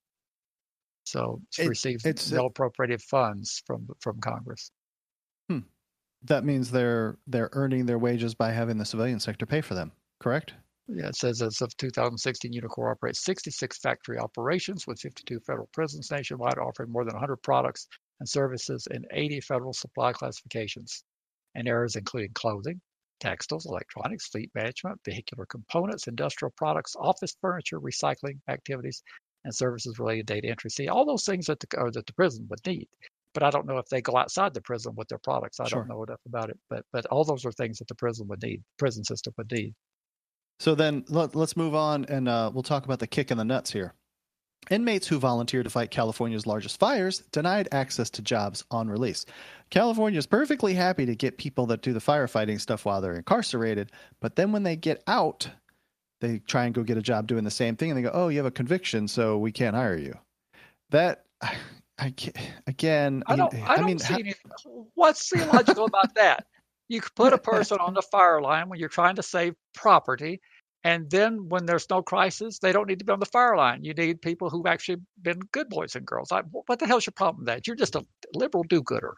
so it's It, received it's no appropriated funds from from Congress. Hmm. That means they're they're earning their wages by having the civilian sector pay for them, correct? Yeah, it says as of two thousand sixteen, Unicor operates sixty-six factory operations with fifty-two federal prisons nationwide, offering more than one hundred products and services in eighty federal supply classifications and areas including clothing, textiles, electronics, fleet management, vehicular components, industrial products, office furniture, recycling activities, and services related to data entry. See, all those things that the, or that the prison would need. But I don't know if they go outside the prison with their products. I Sure. don't know enough about it. But but all those are things that the prison would need, prison system would need. So then let, let's move on, and uh, we'll talk about the kick in the nuts here. Inmates who volunteered to fight California's largest fires denied access to jobs on release. California is perfectly happy to get people that do the firefighting stuff while they're incarcerated, but then when they get out, they try and go get a job doing the same thing, and they go, oh, you have a conviction, so we can't hire you. That, I can't, again, I don't, I, I don't mean, see how, any, what's theological about that? You could put a person on the fire line when you're trying to save property, and then when there's no crisis, they don't need to be on the fire line. You need people who've actually been good boys and girls. I, what the hell's your problem with that? You're just a liberal do-gooder.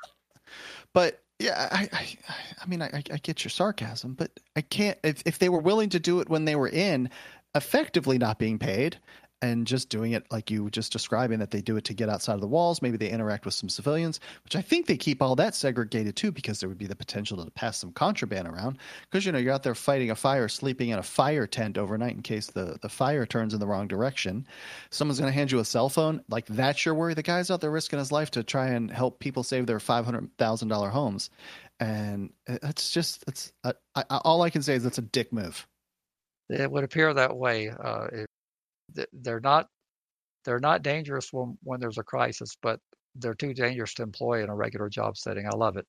But yeah, I, I, I mean, I, I get your sarcasm, but I can't. If if they were willing to do it when they were in, effectively not being paid, and just doing it like you were just describing, that they do it to get outside of the walls. Maybe they interact with some civilians, which I think they keep all that segregated too, because there would be the potential to pass some contraband around. Because, you know, you're out there fighting a fire, sleeping in a fire tent overnight in case the, the fire turns in the wrong direction. Someone's going to hand you a cell phone. Like, that's your worry. The guy's out there risking his life to try and help people save their five hundred thousand dollars homes. And it's just, it's I, I, all I can say is that's a dick move. It would appear that way. Uh, it, They're not they're not dangerous when, when there's a crisis, but they're too dangerous to employ in a regular job setting. I love it.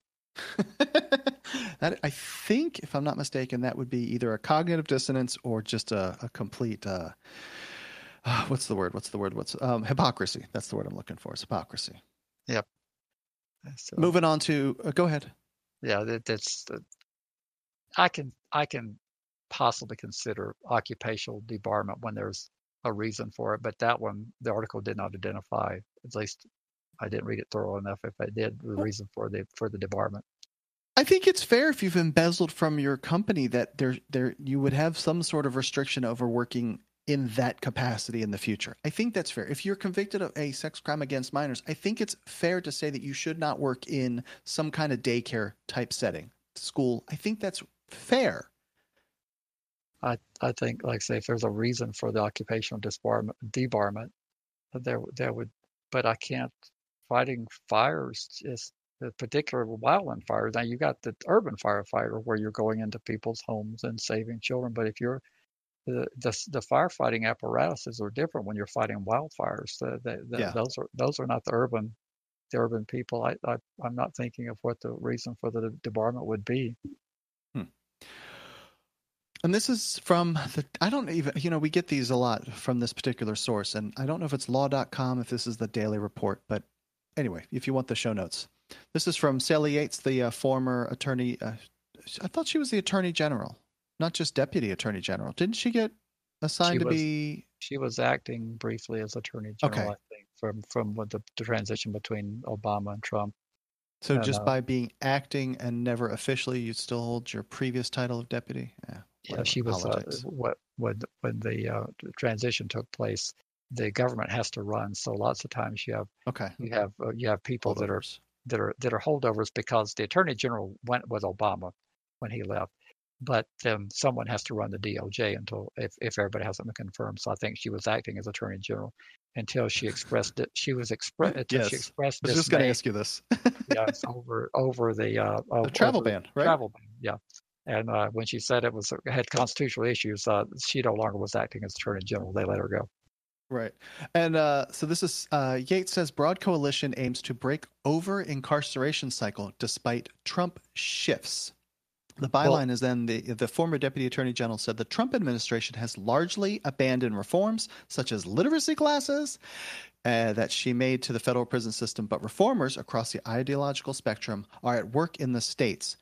That, I think, if I'm not mistaken, that would be either a cognitive dissonance or just a, a complete uh, uh, what's the word? What's the word? What's um, hypocrisy? That's the word I'm looking for. It's hypocrisy. Yep. So, Moving on to uh, go ahead. Yeah, that, that's uh, I can I can possibly consider occupational debarment when there's a reason for it, but that one, the article did not identify, at least I didn't read it thorough enough. If I did, the reason for the for the debarment. I think it's fair if you've embezzled from your company that there there you would have some sort of restriction over working in that capacity in the future. I think that's fair. If you're convicted of a sex crime against minors, I think it's fair to say that you should not work in some kind of daycare type setting, school. I think that's fair. I, I think, like I say, if there's a reason for the occupational disbarment, debarment, there there would, but I can't. Fighting fires is the particular wildland fires. Now you got the urban firefighter where you're going into people's homes and saving children, but if you're the the, the firefighting apparatuses are different when you're fighting wildfires. The, the, the, Yeah. Those are those are not the urban the urban people. I, I I'm not thinking of what the reason for the debarment would be. Hmm. And this is from the, I don't even, you know, we get these a lot from this particular source, and I don't know if it's law dot com, if this is the daily report, but anyway, if you want the show notes. This is from Sally Yates, the uh, former attorney. Uh, I thought she was the attorney general, not just deputy attorney general. Didn't she get assigned She to was- be? She was acting briefly as attorney general, Okay. I think, from from what the, the transition between Obama and Trump. So and, just uh, by being acting and never officially, you still hold your previous title of deputy? Yeah, Yeah, whatever, she was uh, politics. what when when the uh, transition took place. The government has to run, so lots of times you have Okay. you have uh, you have people that are Holdovers. that are that are holdovers because the attorney general went with Obama when he left, but um, someone has to run the D O J until if, if everybody hasn't been confirmed. So I think she was acting as attorney general until she expressed it. She was express until Yes. she expressed I was just going to dismay, ask you this. yes, over over the uh, The over, travel over ban, right? travel ban, yeah. And uh, when she said it was had constitutional issues, uh, she no longer was acting as attorney general. They let her go. Right. And uh, so this is uh, Yates says Broad Coalition aims to break over incarceration cycle despite Trump shifts. The byline is then the, the former deputy attorney general said the Trump administration has largely abandoned reforms such as literacy classes uh, that she made to the federal prison system, but reformers across the ideological spectrum are at work in the states.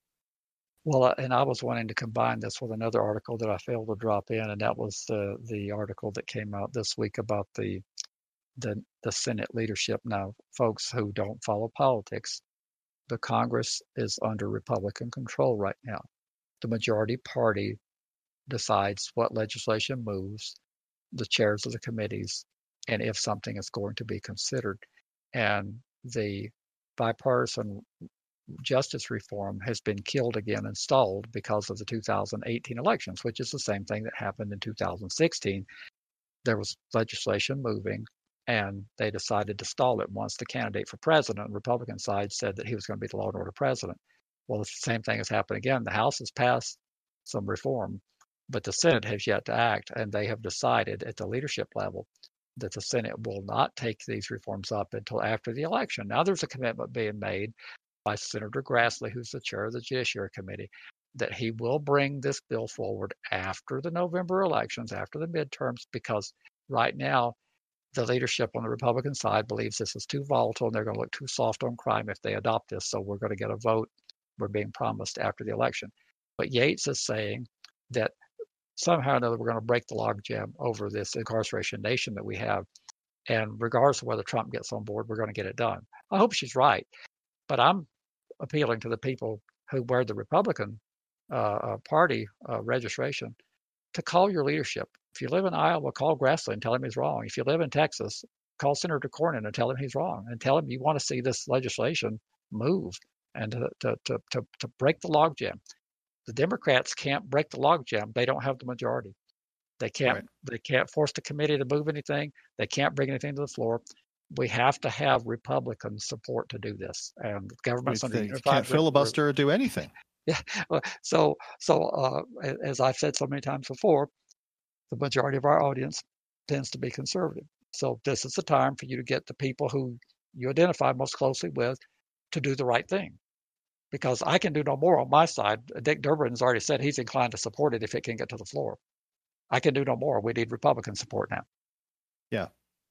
Well, uh, and I was wanting to combine this with another article that I failed to drop in, and that was the the article that came out this week about the the the Senate leadership. Now, folks who don't follow politics, the Congress is under Republican control right now. The majority party decides what legislation moves, the chairs of the committees, and if something is going to be considered. And the bipartisan justice reform has been killed again and stalled because of the two thousand eighteen elections, which is the same thing that happened in two thousand sixteen. There was legislation moving, and they decided to stall it once the candidate for president on the Republican side said that he was going to be the law and order president. Well, the same thing has happened again. The House has passed some reform, but the Senate has yet to act, and they have decided at the leadership level that the Senate will not take these reforms up until after the election. Now there's a commitment being made by Senator Grassley, who's the chair of the Judiciary Committee, that he will bring this bill forward after the November elections, after the midterms, because right now the leadership on the Republican side believes this is too volatile and they're going to look too soft on crime if they adopt this. So we're going to get a vote we're being promised after the election. But Yates is saying that somehow or another we're going to break the logjam over this incarceration nation that we have. And regardless of whether Trump gets on board, we're going to get it done. I hope she's right. But I'm appealing to the people who wear the Republican uh, uh, Party uh, registration to call your leadership. If you live in Iowa, call Grassley and tell him he's wrong. If you live in Texas, call Senator Cornyn and tell him he's wrong, and tell him you want to see this legislation move and to to to to, to break the logjam. The Democrats can't break the logjam; they don't have the majority. They can't Right. they can't force the committee to move anything. They can't bring anything to the floor. We have to have Republican support to do this, and the We government's under think- unified can't filibuster or do anything. So, so uh, as I've said so many times before, the majority of our audience tends to be conservative. So this is the time for you to get the people who you identify most closely with to do the right thing. Because I can do no more on my side. Dick Durbin has already said he's inclined to support it if it can get to the floor. I can do no more. We need Republican support now. Yeah.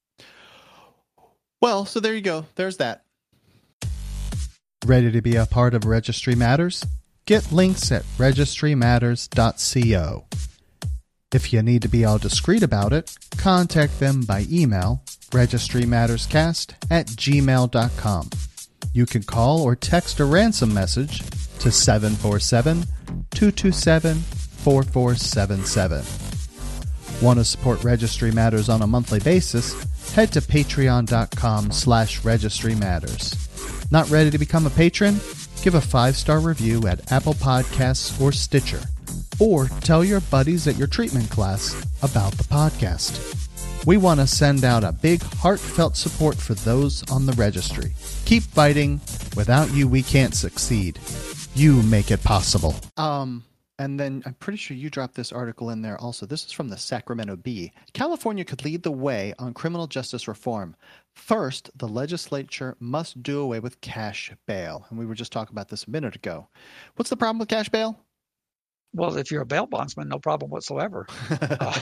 Well, so there you go. There's that. Ready to be a part of Registry Matters? Get links at registry matters dot co. If you need to be all discreet about it, contact them by email, registrymatterscast at gmail dot com. You can call or text a ransom message to seven four seven, two two seven, four four seven seven. Want to support Registry Matters on a monthly basis? Head to patreon.com slash Registry Matters. Not ready to become a patron? Give a five-star review at Apple Podcasts or Stitcher. Or tell your buddies at your treatment class about the podcast. We want to send out a big, heartfelt support for those on the registry. Keep fighting. Without you, we can't succeed. You make it possible. Um, and then I'm pretty sure you dropped this article in there also. This is from the Sacramento Bee. California could lead the way on criminal justice reform. First, the legislature must do away with cash bail. And we were just talking about this a minute ago. What's the problem with cash bail? Well, if you're a bail bondsman, no problem whatsoever. uh,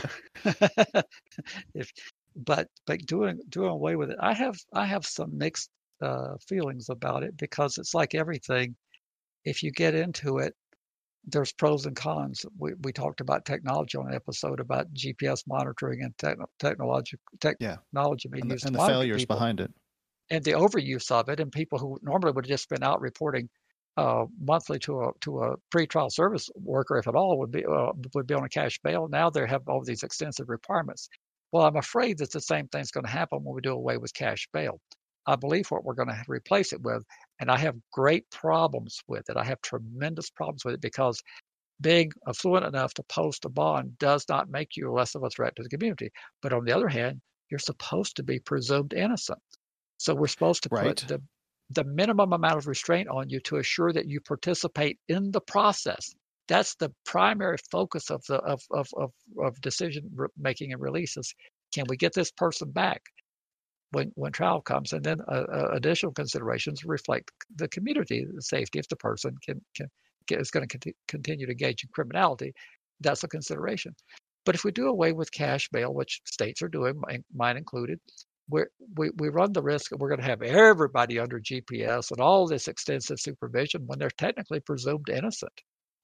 if, but but doing doing away with it, I have I have some mixed uh, feelings about it, because it's like everything. If you get into it, there's pros and cons. We we talked about technology on an episode about G P S monitoring and techno, technology technology yeah. being and used the, and to the monitor failures people, behind it, and the overuse of it, and people who normally would have just been out reporting Uh, monthly to a to a pretrial service worker, if at all, would be uh, would be on a cash bail. Now they have all these extensive requirements. Well, I'm afraid that the same thing's going to happen when we do away with cash bail. I believe what we're going to replace it with, and I have great problems with it. I have tremendous problems with it, because being affluent enough to post a bond does not make you less of a threat to the community. But on the other hand, you're supposed to be presumed innocent. So we're supposed to put right. the the minimum amount of restraint on you to assure that you participate in the process. That's the primary focus of the of of of, of decision making and releases. Can we get this person back when when trial comes? And then uh, uh, additional considerations reflect the community, the safety. If the person can can, can is going to conti- continue to engage in criminality, that's a consideration. But if we do away with cash bail, which states are doing, mine included, We're, we we run the risk that we're going to have everybody under G P S and all this extensive supervision when they're technically presumed innocent,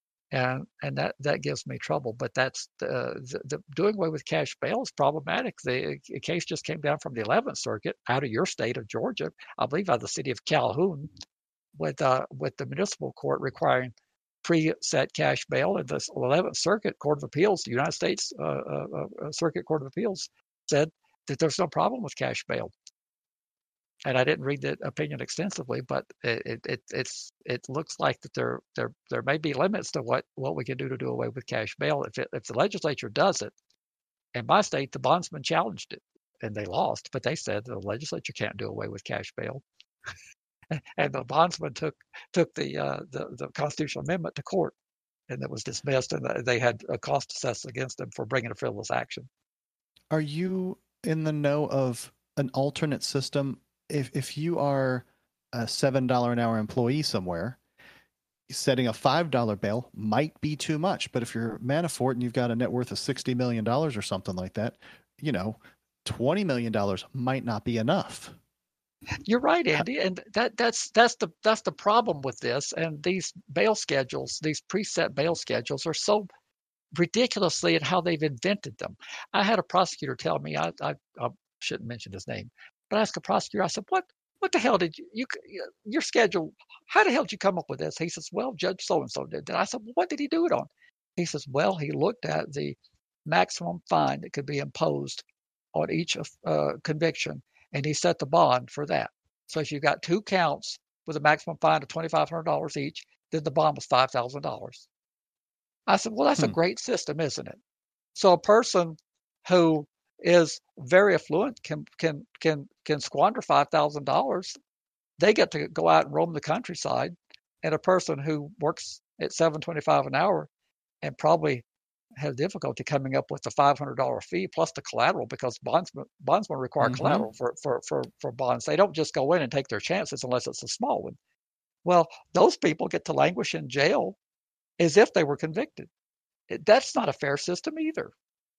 and and that, that gives me trouble. But that's the, the, the doing away with cash bail is problematic. The, the case just came down from the eleventh Circuit out of your state of Georgia, I believe, out of the city of Calhoun, with uh with the municipal court requiring pre-set cash bail, and the eleventh Circuit Court of Appeals, the United States uh, uh, uh, Circuit Court of Appeals, said that there's no problem with cash bail. And I didn't read the opinion extensively, but it it it's it looks like that there there there may be limits to what, what we can do to do away with cash bail. If it, if the legislature does it, in my state, the bondsmen challenged it and they lost, but they said the legislature can't do away with cash bail. And the bondsmen took took the, uh, the the constitutional amendment to court, and it was dismissed, and they had a cost assessed against them for bringing a frivolous action. Are you in the know of an alternate system? If if you are a seven dollars an hour employee somewhere, setting a five dollars bail might be too much. But if you're Manafort and you've got a net worth of sixty million dollars or something like that, you know, twenty million dollars might not be enough. You're right, Andy, and that that's that's the that's the problem with this. And these bail schedules, these preset bail schedules, are so ridiculously in how they've invented them. I had a prosecutor tell me, I, I, I shouldn't mention his name, but I asked a prosecutor, I said, what what the hell did you, you your schedule, how the hell did you come up with this? He says, well, Judge so-and-so did that. I said, well, what did he do it on? He says, well, he looked at the maximum fine that could be imposed on each uh, conviction, and he set the bond for that. So if you got two counts with a maximum fine of twenty-five hundred dollars each, then the bond was five thousand dollars. I said, well, that's hmm. a great system, isn't it? So a person who is very affluent can can can can squander five thousand dollars. They get to go out and roam the countryside, and a person who works at seven twenty-five an hour and probably has difficulty coming up with the five hundred dollars fee plus the collateral, because bondsmen bondsmen require mm-hmm. collateral for, for for for bonds. They don't just go in and take their chances unless it's a small one. Well, those people get to languish in jail as if they were convicted. That's not a fair system either.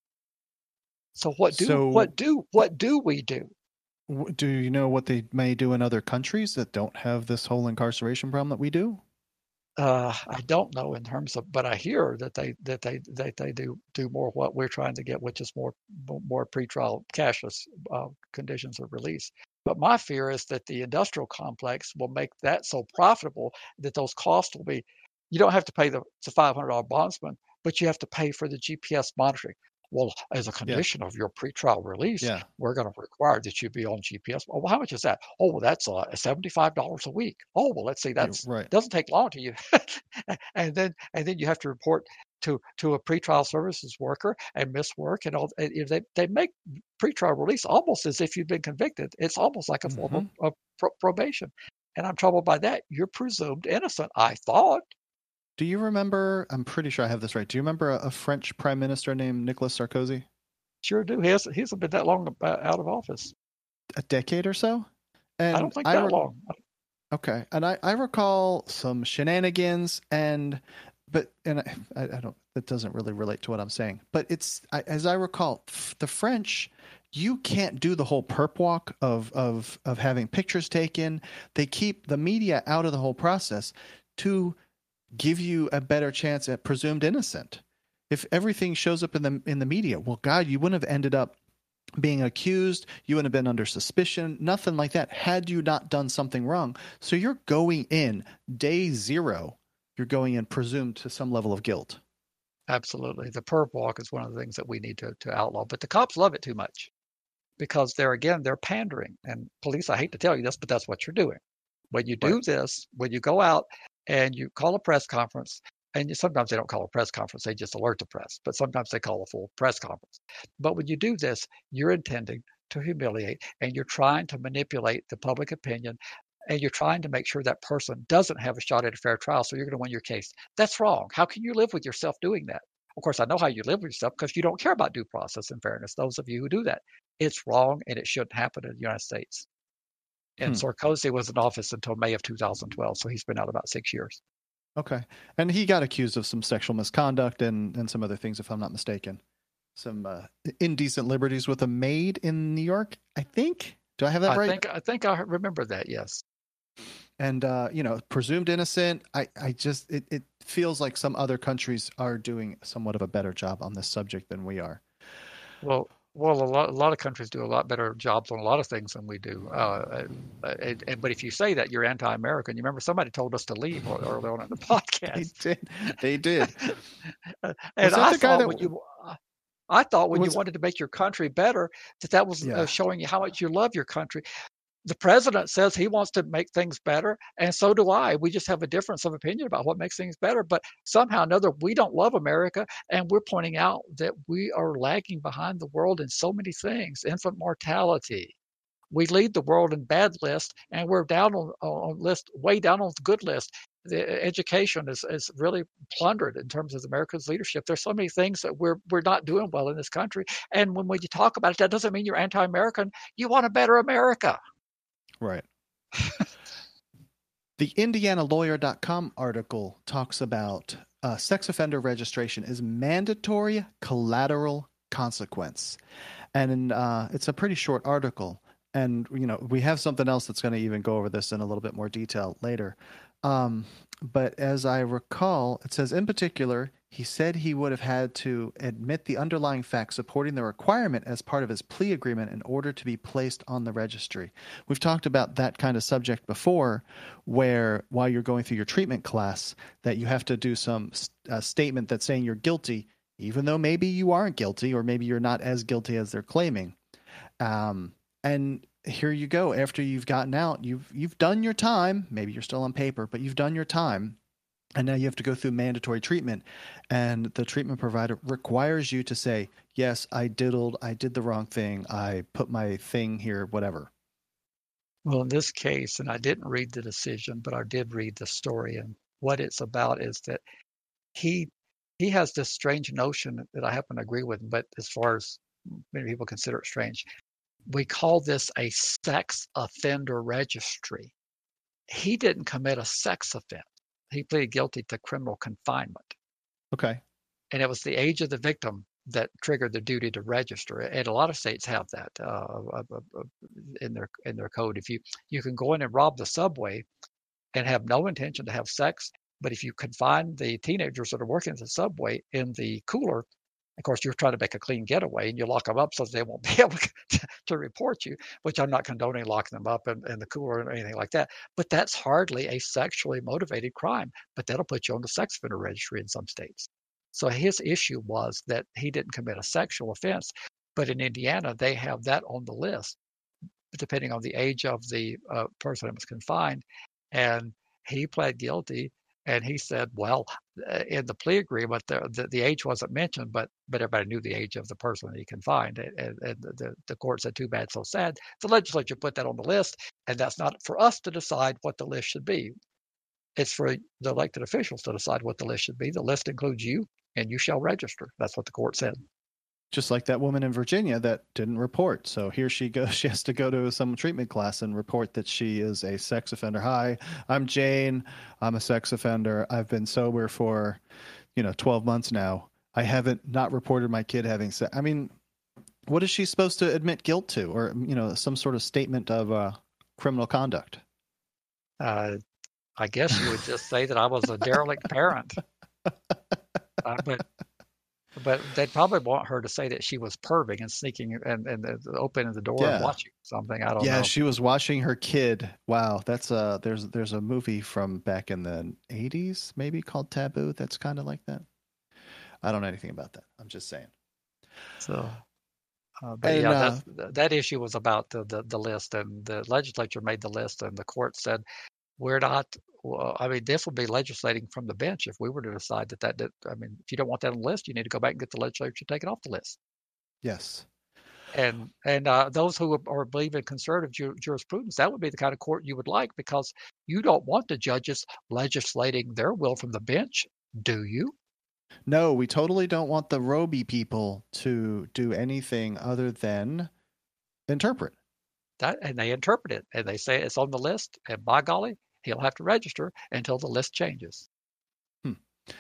So what do so, what do what do we do? Do you know what they may do in other countries that don't have this whole incarceration problem that we do? Uh, I don't know in terms of, but I hear that they that they that they do do more what we're trying to get, which is more more pretrial cashless uh, conditions of release. But my fear is that the industrial complex will make that so profitable that those costs will be. You don't have to pay the, the five hundred dollars bondsman, but you have to pay for the G P S monitoring. Well, as a condition yeah. of your pretrial release, yeah. we're going to require that you be on G P S. Oh, well, how much is that? Oh, well, that's uh, seventy-five dollars a week. Oh, well, let's see. That's right. Doesn't take long to you. and then and then you have to report to to a pretrial services worker and miss work and all. And they they make pretrial release almost as if you've been convicted. It's almost like a form mm-hmm. of, of pro- probation. And I'm troubled by that. You're presumed innocent, I thought. Do you remember, I'm pretty sure I have this right, do you remember a, a French prime minister named Nicolas Sarkozy? Sure do. He hasn't, he hasn't been that long out of office. A decade or so? And I don't think that I re- long. Okay. And I, I recall some shenanigans and, but, and I, I don't, that doesn't really relate to what I'm saying. But it's, I, as I recall, the French, you can't do the whole perp walk of, of, of having pictures taken. They keep the media out of the whole process to give you a better chance at presumed innocent. If everything shows up in the in the media, well, God, you wouldn't have ended up being accused. You wouldn't have been under suspicion. Nothing like that had you not done something wrong. So you're going in day zero. You're going in presumed to some level of guilt. Absolutely. The perp walk is one of the things that we need to, to outlaw. But the cops love it too much because they're, again, they're pandering. And police, I hate to tell you this, but that's what you're doing. When you do right. this, when you go out and you call a press conference, and you, sometimes they don't call a press conference, they just alert the press, but sometimes they call a full press conference. But when you do this, you're intending to humiliate, and you're trying to manipulate the public opinion, and you're trying to make sure that person doesn't have a shot at a fair trial, so you're going to win your case. That's wrong. How can you live with yourself doing that? Of course, I know how you live with yourself because you don't care about due process and fairness, those of you who do that. It's wrong, and it shouldn't happen in the United States. And hmm. Sarkozy was in office until May of two thousand twelve, so he's been out about six years. Okay. And he got accused of some sexual misconduct and, and some other things, if I'm not mistaken. Some uh, indecent liberties with a maid in New York, I think. Do I have that I right? Think, I think I remember that, yes. And, uh, you know, presumed innocent. I, I just, it, it feels like some other countries are doing somewhat of a better job on this subject than we are. Well, Well, a lot, a lot of countries do a lot better jobs on a lot of things than we do. Uh, and, and, but if you say that, you're anti-American. You remember somebody told us to leave early on in the podcast. They did. They did. and I thought, that... when you, I thought when was... you wanted to make your country better, that that was yeah. uh, showing you how much you love your country. The president says he wants to make things better, and so do I. We just have a difference of opinion about what makes things better. But somehow or another, we don't love America, and we're pointing out that we are lagging behind the world in so many things. Infant mortality. We lead the world in bad list, and we're down on, on list, way down on the good list. The education is, is really plundered in terms of America's leadership. There's so many things that we're we're not doing well in this country. And when, when you talk about it, that doesn't mean you're anti-American. You want a better America. Right. The Indiana Lawyer dot com article talks about uh, sex offender registration is mandatory collateral consequence. And uh, it's a pretty short article. And, you know, we have something else that's going to even go over this in a little bit more detail later. Um, but as I recall, it says, in particular, he said he would have had to admit the underlying facts supporting the requirement as part of his plea agreement in order to be placed on the registry. We've talked about that kind of subject before, where while you're going through your treatment class, that you have to do some uh, statement that's saying you're guilty, even though maybe you aren't guilty, or maybe you're not as guilty as they're claiming. Um, and here you go. After you've gotten out, you've you've done your time. Maybe you're still on paper, but you've done your time. And now you have to go through mandatory treatment, and the treatment provider requires you to say, yes, I diddled, I did the wrong thing, I put my thing here, whatever. Well, in this case, and I didn't read the decision, but I did read the story, and what it's about is that he he has this strange notion that I happen to agree with, but as far as many people consider it strange, we call this a sex offender registry. He didn't commit a sex offense. He pleaded guilty to criminal confinement. Okay. And it was the age of the victim that triggered the duty to register. And a lot of states have that uh, in their in their code. If you, you can go in and rob the subway and have no intention to have sex, But if you confine the teenagers that are working at the subway in the cooler, of course, you're trying to make a clean getaway, and you lock them up so they won't be able to, to report you, which I'm not condoning locking them up in, in the cooler or anything like that. But that's hardly a sexually motivated crime, but that'll put you on the sex offender registry in some states. So his issue was that he didn't commit a sexual offense, but in Indiana, they have that on the list, depending on the age of the uh, person that was confined. And he pled guilty. And he said, well, in the plea agreement, the, the, the age wasn't mentioned, but but everybody knew the age of the person that he confined. And, and the, the court said, too bad, so sad. The legislature put that on the list, and that's not for us to decide what the list should be. It's for the elected officials to decide what the list should be. The list includes you, and you shall register. That's what the court said. Just like that woman in Virginia that didn't report. So here she goes. She has to go to some treatment class and report that she is a sex offender. Hi, I'm Jane. I'm a sex offender. I've been sober for, you know, twelve months now. I haven't not reported my kid having sex. I mean, what is she supposed to admit guilt to? Or, you know, some sort of statement of uh, criminal conduct? Uh, I guess you would just say that I was a derelict parent. Uh, but But they'd probably want her to say that she was perving and sneaking and, and, and opening the door Yeah. and watching something. I don't yeah, know. she was watching her kid. Wow, that's uh there's there's a movie from back in the eighties, maybe called Taboo. That's kind of like that. I don't know anything about that. I'm just saying. So, uh, but And, yeah, uh, that's, that issue was about the, the the list, and the legislature made the list, and the court said, "We're not." Well, I mean, this would be legislating from the bench if we were to decide that that. Did, I mean, if you don't want that on the list, you need to go back and get the legislature to take it off the list. Yes. And and uh, those who are, are believe in conservative ju- jurisprudence, that would be the kind of court you would like, because you don't want the judges legislating their will from the bench, do you? No, we totally don't want the Roby people to do anything other than interpret. That and they interpret it, and they say it's on the list, and by golly, he'll have to register until the list changes. Hmm.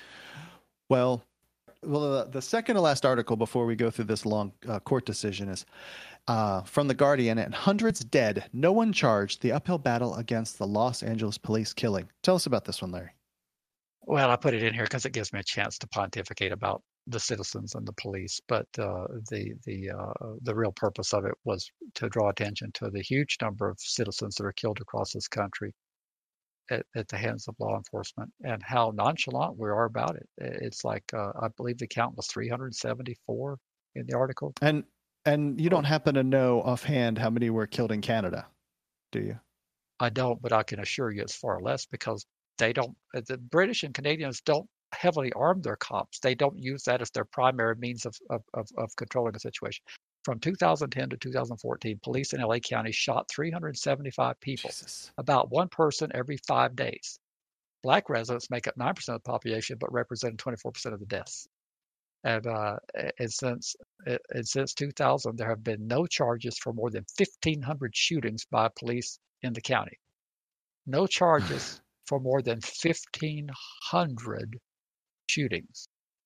Well, well, the, the second to last article before we go through this long uh, court decision is uh, from The Guardian, and hundreds dead, no one charged, the uphill battle against the Los Angeles police killing. Tell us about this one, Larry. Well, I put it in here because it gives me a chance to pontificate about the citizens and the police, but uh, the the uh, the real purpose of it was to draw attention to the huge number of citizens that are killed across this country at, at the hands of law enforcement, and how nonchalant we are about it. It's like uh, I believe the count was three hundred seventy-four in the article. And and you don't happen to know offhand how many were killed in Canada, do you? I don't, but I can assure you it's far less, because they don't. The British and Canadians don't heavily arm their cops. They don't use that as their primary means of of, of, of controlling the situation. From two thousand ten to two thousand fourteen, police in L A County shot three hundred seventy-five people, Jesus. about one person every five days. Black residents make up nine percent of the population, but represent twenty-four percent of the deaths. And, uh, and since and since two thousand, there have been no charges for more than fifteen hundred shootings by police in the county. No charges for more than fifteen hundred shootings.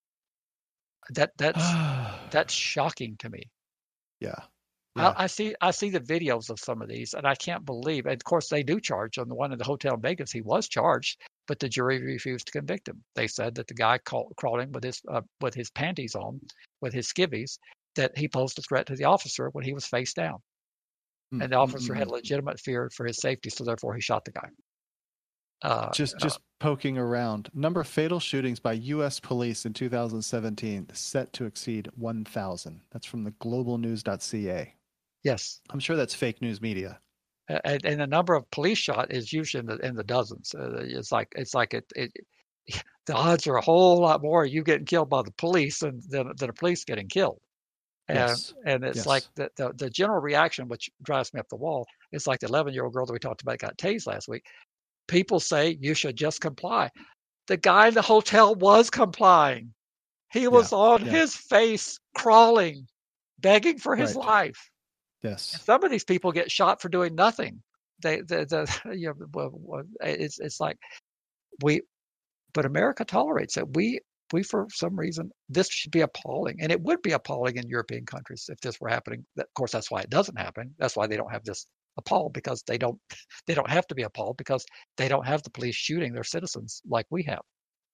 That that's that's shocking to me. Yeah. Yeah. I, I see I see the videos of some of these, and I can't believe. And of course, they do charge. On the one in the hotel in Vegas, he was charged, but the jury refused to convict him. They said that the guy called, crawled in with his uh, with his panties on, with his skivvies, that he posed a threat to the officer when he was face down, Mm, and the officer mm, had mm. legitimate fear for his safety, so therefore he shot the guy. Uh, Just just poking around. Number of fatal shootings by U S police in two thousand seventeen set to exceed one thousand. That's from the global news dot c a. yes, I'm sure that's fake news media. and, and the number of police shot is usually in the in the dozens. Uh, it's like it's like it, it. The odds are a whole lot more of you getting killed by the police than than, than the police getting killed. And Yes. and it's Yes. like the, the the general reaction, which drives me up the wall. It's like the eleven year old girl that we talked about got tased last week. People say you should just comply. The guy in the hotel was complying. He was Yeah, on yeah. his face, crawling, begging for his Right. life. Yes. Some of these people get shot for doing nothing. They, the, the, you know, well, well, it's it's like we, but America tolerates it. We, we for some reason, this should be appalling, and it would be appalling in European countries if this were happening. Of course, that's why it doesn't happen. That's why they don't have this appalled because they don't they don't have to be appalled because they don't have the police shooting their citizens like we have.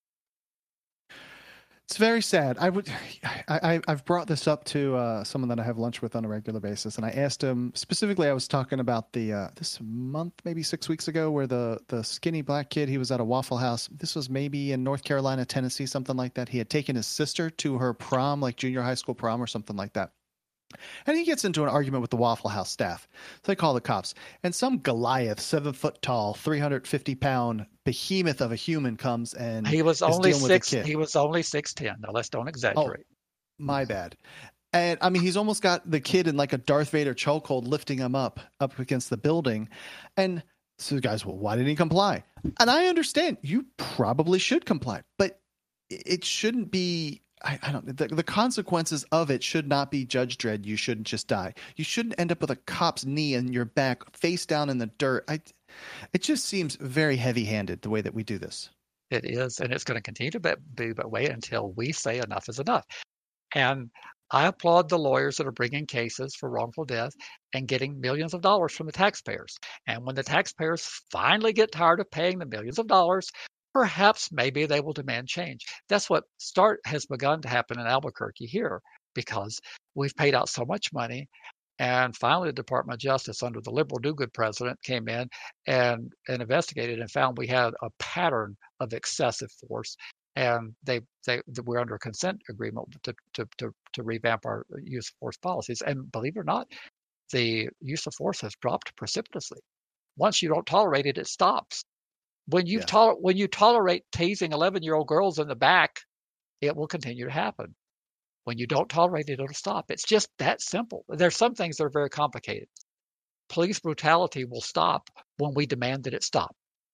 It's very sad. I would, I, I've brought this up to uh, someone that I have lunch with on a regular basis, and I asked him specifically. I was talking about the uh, this month, maybe six weeks ago, where the the skinny black kid, he was at a Waffle House. This was maybe in North Carolina, Tennessee, something like that. He had taken his sister to her prom, like junior high school prom or something like that. And he gets into an argument with the Waffle House staff. So they call the cops. And some Goliath, seven foot tall, three hundred fifty pound behemoth of a human comes and he was is only dealing with the six. kid. He was only six ten. Now let's don't exaggerate. Oh, my bad. And I mean, he's almost got the kid in like a Darth Vader chokehold, lifting him up up against the building. And so the guy's, well, why didn't he comply? And I understand you probably should comply, but it shouldn't be. I, I don't the, the consequences of it should not be Judge Dredd. You shouldn't just die. You shouldn't end up with a cop's knee in your back, face down in the dirt. I, it just seems very heavy-handed the way that we do this. It is, and it's going to continue to be that way until we say enough is enough. And I applaud the lawyers that are bringing cases for wrongful death and getting millions of dollars from the taxpayers. And when the taxpayers finally get tired of paying the millions of dollars, perhaps maybe they will demand change. That's what start has begun to happen in Albuquerque here, because we've paid out so much money. And finally, the Department of Justice, under the liberal do-good president, came in and, and investigated and found we had a pattern of excessive force. And they, they we're under a consent agreement to, to, to, to revamp our use of force policies. And believe it or not, the use of force has dropped precipitously. Once you don't tolerate it, it stops. When you Yeah. toler- when you tolerate tasing eleven-year-old girls in the back, it will continue to happen. When you don't tolerate it, it'll stop. It's just that simple. There's some things that are very complicated. Police brutality will stop when we demand that it stop.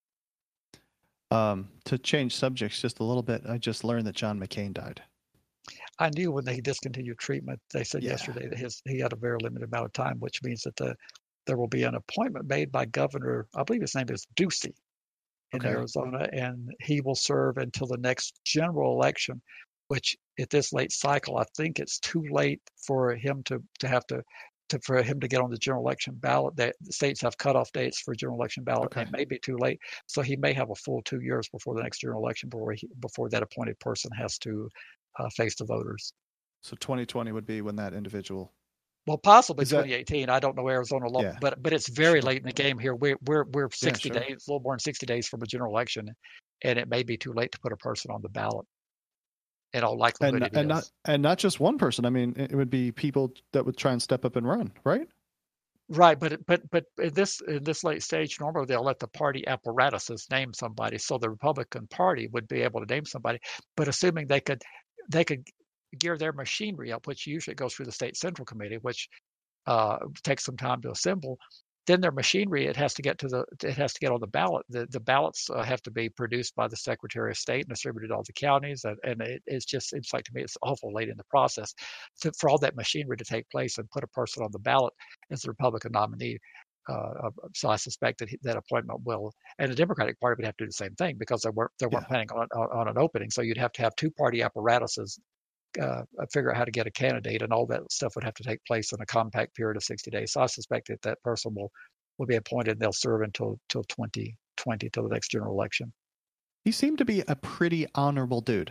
Um, to change subjects just a little bit, I just learned that John McCain died. I knew when they discontinued treatment, they said Yeah. yesterday that his he had a very limited amount of time, which means that the there will be an appointment made by Governor, I believe his name is Ducey, in Okay. Arizona, and he will serve until the next general election, which at this late cycle, I think it's too late for him to, to have to, to for him to get on the general election ballot. That the states have cutoff dates for general election ballot. Okay. It may be too late, so he may have a full two years before the next general election before he, before that appointed person has to uh, face the voters. So twenty twenty would be when that individual. Well, possibly Is that- twenty eighteen. I don't know Arizona law, Yeah. but but it's very Sure. late in the game here. We're we're we're sixty sure. days, a little more than sixty days from a general election, and it may be too late to put a person on the ballot. In all likelihood, And it and is. not and not just one person. I mean, it would be people that would try and step up and run, right? Right, but it- but but in this in this late stage, normally they'll let the party apparatuses name somebody, so the Republican Party would be able to name somebody. But assuming they could they could gear their machinery up, which usually goes through the state central committee, which uh, takes some time to assemble. Then their machinery, it has to get to the it has to get on the ballot. The the ballots uh, have to be produced by the Secretary of State and distributed to all the counties, and, and it it's just seems like to me it's awful late in the process to, for all that machinery to take place and put a person on the ballot as the Republican nominee. Uh, so I suspect that he, that appointment will, and the Democratic Party would have to do the same thing because they weren't they weren't Yeah. planning on, on on an opening. So you'd have to have two party apparatuses uh, figure out how to get a candidate, and all that stuff would have to take place in a compact period of sixty days. So I suspect that that person will will be appointed and they'll serve until till twenty twenty, till the next general election. He seemed to be a pretty honorable dude.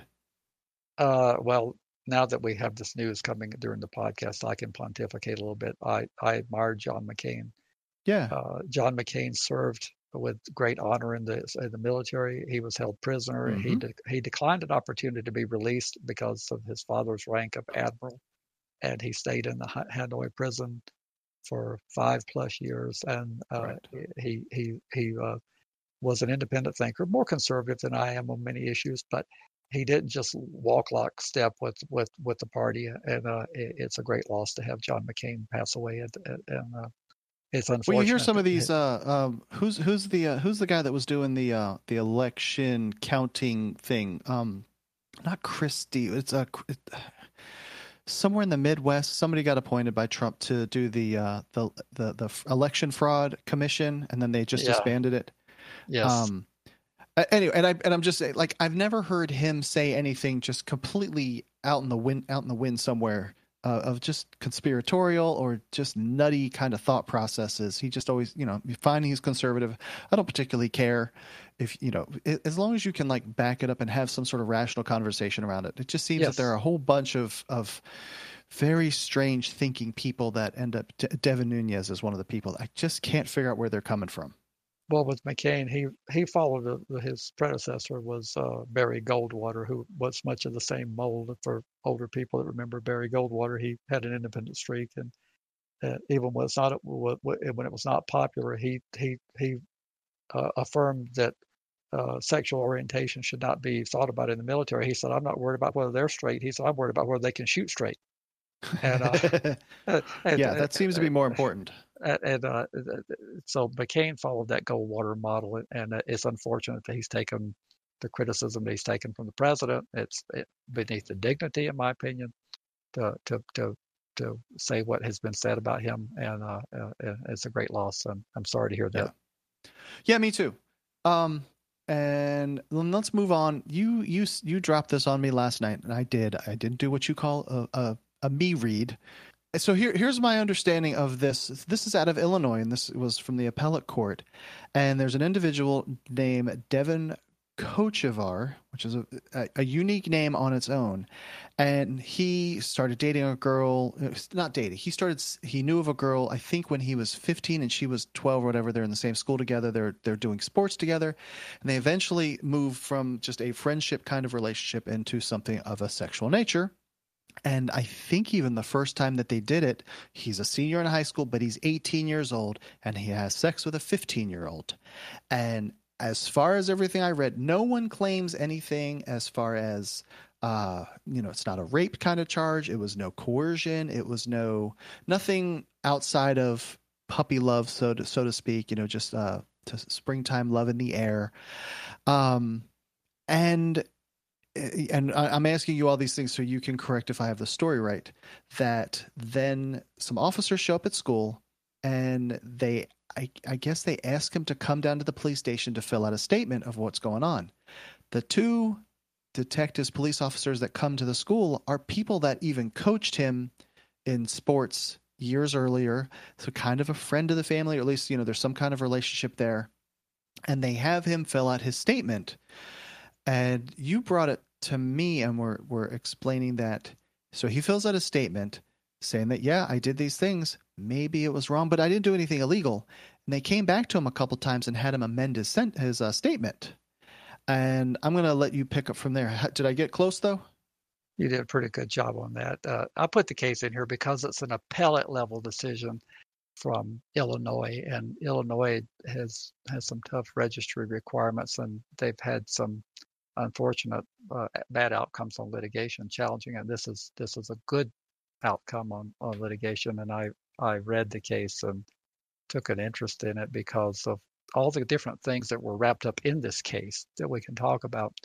Uh, well, now that we have this news coming during the podcast, I can pontificate a little bit. I, I admire John McCain. Yeah. Uh, John McCain served with great honor in the in the military. He was held prisoner. Mhm. He de- he declined an opportunity to be released because of his father's rank of admiral, and he stayed in the Ha- Hanoi prison for five plus years. And uh, Right. he he he uh, was an independent thinker, more conservative than I am on many issues, but he didn't just walk lockstep with with with the party. And uh, it, it's a great loss to have John McCain pass away. And, and uh, it's unfortunate. Well, you hear some of that- these. Uh, um, who's who's the uh, who's the guy that was doing the uh, the election counting thing? Um, not Christie. It's a it, somewhere in the Midwest. Somebody got appointed by Trump to do the uh, the, the the election fraud commission, and then they just Yeah. disbanded it. Yes. Um, a- anyway, and I and I'm just saying, like, I've never heard him say anything just completely out in the wind, out in the wind somewhere uh, of just conspiratorial or just nutty kind of thought processes. He just always, you know, you find he's conservative. I don't particularly care if, you know, as long as you can like back it up and have some sort of rational conversation around it. It just seems Yes. that there are a whole bunch of, of very strange thinking people that end up, De- Devin Nunes is one of the people. I just can't figure out where they're coming from. Well, with McCain, he he followed a, his predecessor was uh, Barry Goldwater, who was much of the same mold. For older people that remember Barry Goldwater, he had an independent streak, and uh, even when it's not when it was not popular, he he he uh, affirmed that uh, sexual orientation should not be thought about in the military. He said, "I'm not worried about whether they're straight." He said, "I'm worried about whether they can shoot straight." And, uh, and yeah, that seems to be more important. And uh, so McCain followed that Goldwater model, and it's unfortunate that he's taken the criticism that he's taken from the president. It's beneath the dignity, in my opinion, to to to to say what has been said about him, and uh, uh, it's a great loss. And I'm sorry to hear that. Yeah, yeah, me too. Um, and let's move on. You you you dropped this on me last night, and I did. I didn't do what you call a a, a me read. So here, here's my understanding of this. This is out of Illinois, and this was from the appellate court. And there's an individual named Devin Kochevar, which is a, a, a unique name on its own. And he started dating a girl, not dating. He started, he knew of a girl, I think when he was fifteen and she was twelve or whatever. They're in the same school together. They're, they're doing sports together. And they eventually moved from just a friendship kind of relationship into something of a sexual nature. And I think even the first time that they did it, he's a senior in high school, but he's eighteen years old, and he has sex with a fifteen-year-old. And as far as everything I read, no one claims anything as far as, uh, you know, it's not a rape kind of charge. It was no coercion. It was no nothing outside of puppy love, so to so to speak. You know, just uh, to springtime love in the air. Um, and. And I'm asking you all these things so you can correct if I have the story right, that then some officers show up at school and they, I, I guess they ask him to come down to the police station to fill out a statement of what's going on. The two detectives, police officers that come to the school are people that even coached him in sports years earlier. So kind of a friend of the family, or at least, you know, there's some kind of relationship there. And they have him fill out his statement. And you brought it to me and we're, we're explaining that. So he fills out a statement saying that, yeah, I did these things. Maybe it was wrong, but I didn't do anything illegal. And they came back to him a couple times and had him amend his, sent, his uh, statement. And I'm going to let you pick up from there. Did I get close, though? You did a pretty good job on that. Uh, I put the case in here because it's an appellate level decision from Illinois, and Illinois has has some tough registry requirements, and they've had some unfortunate uh, bad outcomes on litigation challenging it. This is this is a good outcome on, on litigation, and I I read the case and took an interest in it because of all the different things that were wrapped up in this case that we can talk about.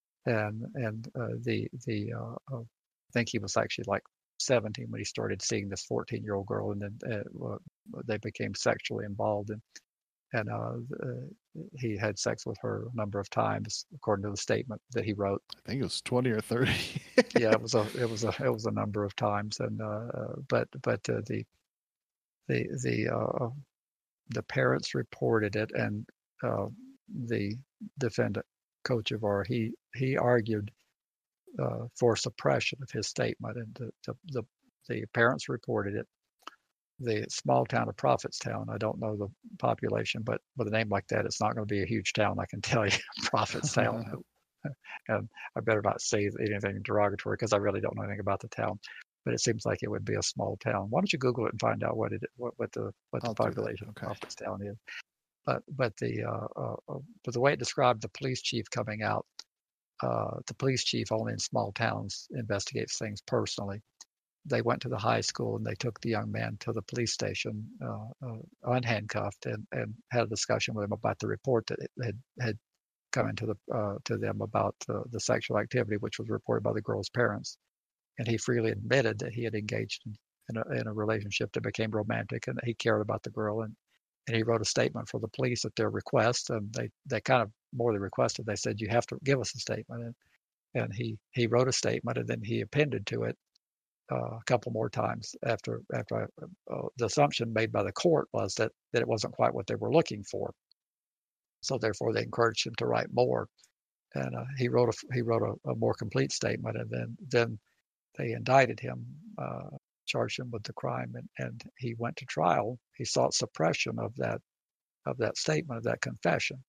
And and uh, the the uh, uh, I think he was actually like seventeen when he started seeing this fourteen year old girl, and then uh, they became sexually involved, and and uh, uh, he had sex with her a number of times, according to the statement that he wrote. I think it was twenty or thirty. Yeah, it was a it was a it was a number of times, and uh, but but uh, the the the uh, the parents reported it, and uh, the defendant, Kochevar, he he argued uh, for suppression of his statement, and the, the the the parents reported it. The small town of Prophetstown, I don't know the population, but with a name like that, it's not going to be a huge town, I can tell you. Prophetstown. And I better not say anything derogatory because I really don't know anything about the town. But it seems like it would be a small town. Why don't you Google it and find out what it what, what the what the I'll population okay. of Prophetstown is. But but the uh, uh, but the way it described the police chief coming out, uh, the police chief only in small towns investigates things personally. They went to the high school and they took the young man to the police station, uh, uh, unhandcuffed, and, and had a discussion with him about the report that had had come into the uh, to them about uh, the sexual activity, which was reported by the girl's parents. And he freely admitted that he had engaged in, in, a, in a relationship that became romantic, and that he cared about the girl. And, and he wrote a statement for the police at their request, and they, they kind of more than requested. They said, you have to give us a statement. And, and he, he wrote a statement, and then he appended to it uh, a couple more times after after I, uh, the assumption made by the court was that that it wasn't quite what they were looking for. So therefore, they encouraged him to write more, and uh, he wrote a he wrote a, a more complete statement, and then then they indicted him, uh, charged him with the crime, and, and he went to trial. He sought suppression of that of that statement, of that confession,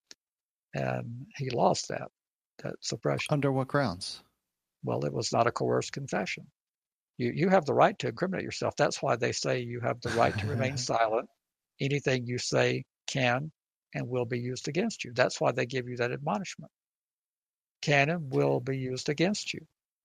and he lost that that suppression. Under what grounds? Well, it was not a coerced confession. You you have the right to incriminate yourself. That's why they say you have the right to remain silent. Anything you say can and will be used against you. That's why they give you that admonishment. Can and will be used against you.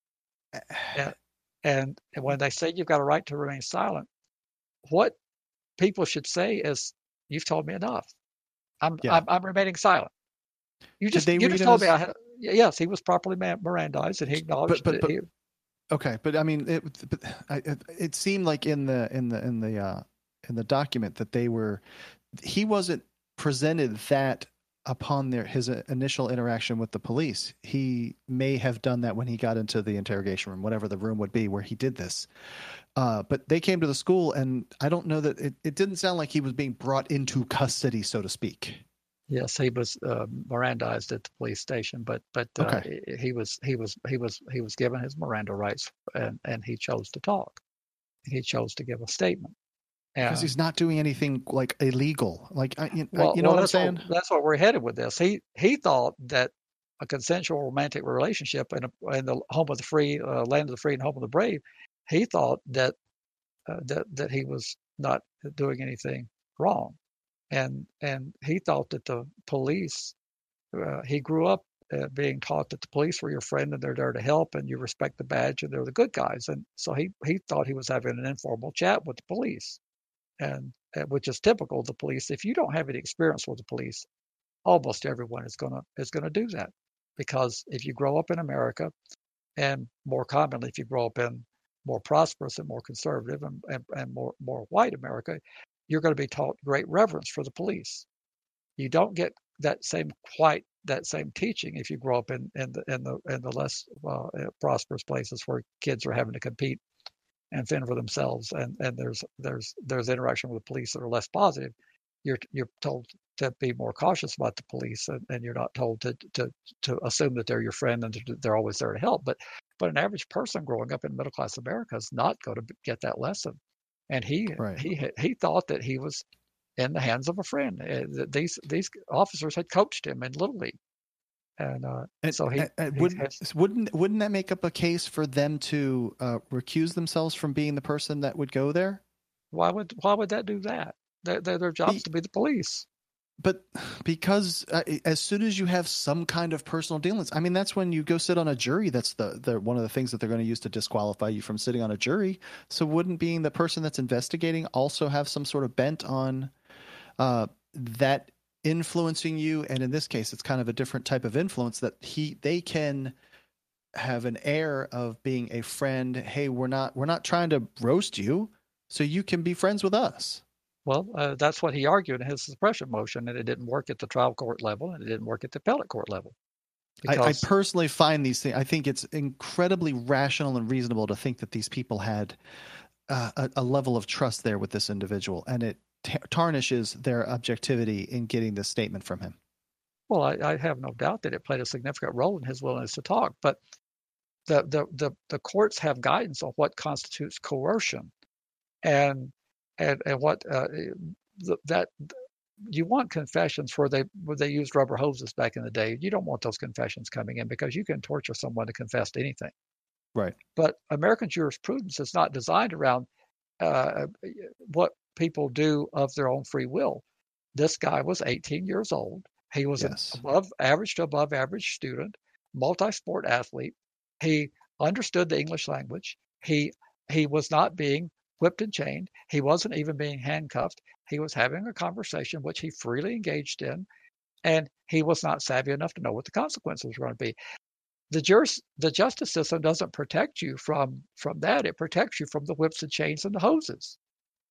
And, and, and when they say you've got a right to remain silent, what people should say is, "You've told me enough. I'm yeah. I'm, I'm remaining silent." You just you just told me. I had, yes, he was properly Mirandized, and he acknowledged but, but, that but, he. Okay, but I mean, it, but it, it seemed like in the in the in the uh, in the document that they were, he wasn't presented that upon their his initial interaction with the police. He may have done that when he got into the interrogation room, whatever the room would be where he did this. Uh, but they came to the school, and I don't know that it, it didn't sound like he was being brought into custody, so to speak. Yes, he was uh, Mirandized at the police station, but but uh, okay. he was he was he was he was given his Miranda rights, and, and he chose to talk. He chose to give a statement. Because he's not doing anything like illegal. Like, I, you, well, you know well, what I'm saying? What, that's what we're headed with this. He he thought that a consensual romantic relationship in, a, in the home of the free, uh, land of the free and home of the brave, he thought that uh, that that he was not doing anything wrong, and and he thought that the police. Uh, he grew up uh, being taught that the police were your friend and they're there to help, and you respect the badge and they're the good guys, and so he he thought he was having an informal chat with the police. And uh, which is typical of the police. If you don't have any experience with the police, almost everyone is gonna is gonna do that, because if you grow up in America, and more commonly if you grow up in more prosperous and more conservative and, and, and more more white America, you're going to be taught great reverence for the police. You don't get that same quite that same teaching if you grow up in in the in the in the less uh, prosperous places where kids are having to compete and fend for themselves, and, and there's there's there's interaction with the police that are less positive. You're you're told to be more cautious about the police, and, and you're not told to to to assume that they're your friend and they're always there to help. But but an average person growing up in middle class America is not going to get that lesson, and he right. he he thought that he was in the hands of a friend. These these officers had coached him in Little League. And, uh, and so he, and he wouldn't, has, wouldn't wouldn't that make up a case for them to uh, recuse themselves from being the person that would go there? Why would why would that do that? They're, they're, their job is to be the police. But because uh, as soon as you have some kind of personal dealings, I mean, that's when you go sit on a jury. That's the, the one of the things that they're going to use to disqualify you from sitting on a jury. So wouldn't being the person that's investigating also have some sort of bent on uh, that influencing you? And in this case, it's kind of a different type of influence that he they can have an air of being a friend. Hey, we're not we're not trying to roast you, so you can be friends with us. Well, uh, that's what he argued in his suppression motion, and it didn't work at the trial court level, and it didn't work at the appellate court level. I, I personally find these things, I think it's incredibly rational and reasonable to think that these people had uh, a, a level of trust there with this individual, and it t- tarnishes their objectivity in getting this statement from him. Well, I, I have no doubt that it played a significant role in his willingness to talk, but the the the, the courts have guidance on what constitutes coercion, and and and what uh, that you want confessions where they where they used rubber hoses back in the day. You don't want those confessions coming in because you can torture someone to confess to anything. Right. But American jurisprudence is not designed around uh, what people do of their own free will. This guy was eighteen years old. He was yes. an above average to above average student, multi-sport athlete. He understood the English language. He he was not being whipped and chained. He wasn't even being handcuffed. He was having a conversation which he freely engaged in, and he was not savvy enough to know what the consequences were going to be. The juris, the justice system doesn't protect you from from that. It protects you from the whips and chains and the hoses.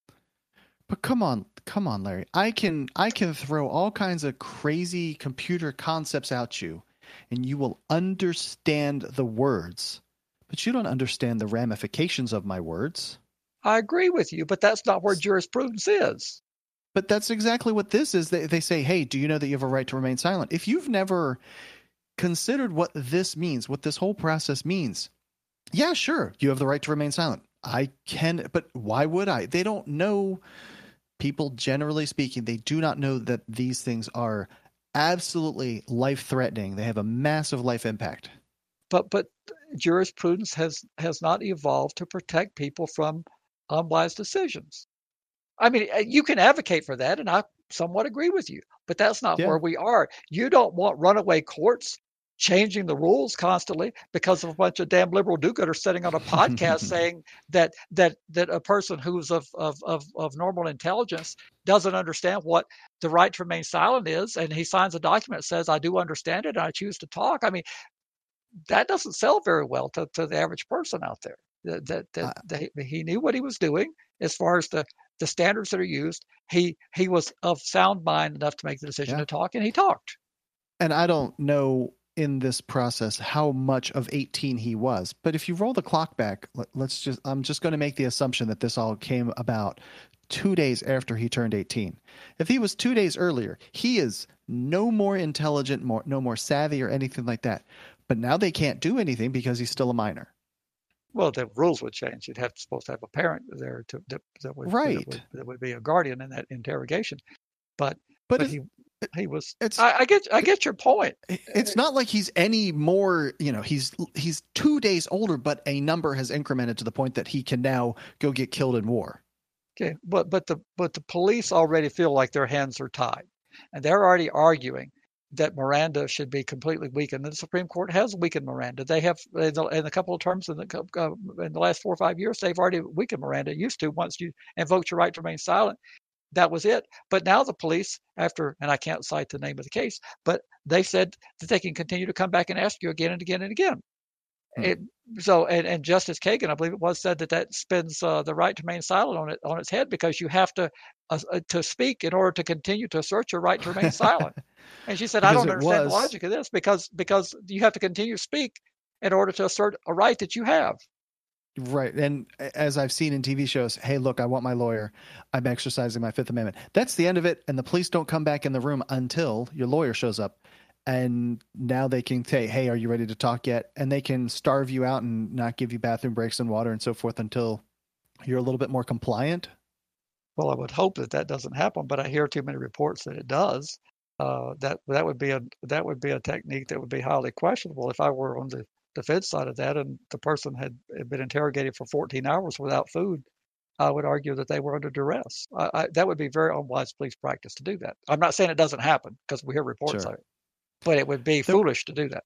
But come on, come on, Larry. I can I can throw all kinds of crazy computer concepts at you, and you will understand the words But you don't understand the ramifications of my words. I agree with you, but that's not where jurisprudence is. But that's exactly what this is. They, they say, hey, do you know that you have a right to remain silent? If you've never considered what this means, what this whole process means, yeah, sure, you have the right to remain silent. I can, but why would I? They don't know, people generally speaking, they do not know that these things are absolutely life-threatening. They have a massive life impact. But but jurisprudence has, has not evolved to protect people from unwise decisions. I mean, you can advocate for that, and I somewhat agree with you, but that's not Yeah. where we are. You don't want runaway courts changing the rules constantly because of a bunch of damn liberal do-gooders sitting on a podcast saying that that that a person who's of, of of of normal intelligence doesn't understand what the right to remain silent is, and he signs a document that says, I do understand it, and I choose to talk. I mean, that doesn't sell very well to, to the average person out there. That, that, that, Uh, that he knew what he was doing as far as the, the standards that are used. He he was of sound mind enough to make the decision Yeah. to talk, and he talked. And I don't know in this process how much of eighteen he was, but if you roll the clock back, let, let's just, I'm just going to make the assumption that this all came about two days after he turned eighteen. If he was two days earlier, he is no more intelligent, more, no more savvy or anything like that. But now they can't do anything because he's still a minor. Well, the rules would change. You'd have to supposed to have a parent there to that, that would Right. that would, that would be a guardian in that interrogation. But But but if- he he was. it's- I, I get I get your point. It's not like he's any more, you know, he's he's two days older, but a number has incremented to the point that he can now go get killed in war. Okay, but but the but the police already feel like their hands are tied, and they're already arguing that Miranda should be completely weakened. And the Supreme Court has weakened Miranda. They have in, the, in a couple of terms in the uh, in the last four or five years, they've already weakened Miranda. It used to, once you invoked your right to remain silent, that was it. But now the police, after, and I can't cite the name of the case, but they said that they can continue to come back and ask you again and again and again. Hmm. It, so, and, and Justice Kagan, I believe it was, said that that spins uh, the right to remain silent on it on its head, because you have to uh, uh, to speak in order to continue to assert your right to remain silent. And she said, I Because don't it understand was- the logic of this, because because you have to continue to speak in order to assert a right that you have. Right. And as I've seen in T V shows, hey, look, I want my lawyer. I'm exercising my Fifth Amendment. That's the end of it. And the police don't come back in the room until your lawyer shows up. And now they can say, hey, are you ready to talk yet? And they can starve you out and not give you bathroom breaks and water and so forth until you're a little bit more compliant. Well, I would hope that that doesn't happen, but I hear too many reports that it does. Uh, that that would be a that would be a technique that would be highly questionable if I were on the defense side of that, and the person had, had been interrogated for fourteen hours without food. I would argue that they were under duress. I, I, that would be very unwise police practice to do that. I'm not saying it doesn't happen, because we hear reports Sure. of it, but it would be There- foolish to do that.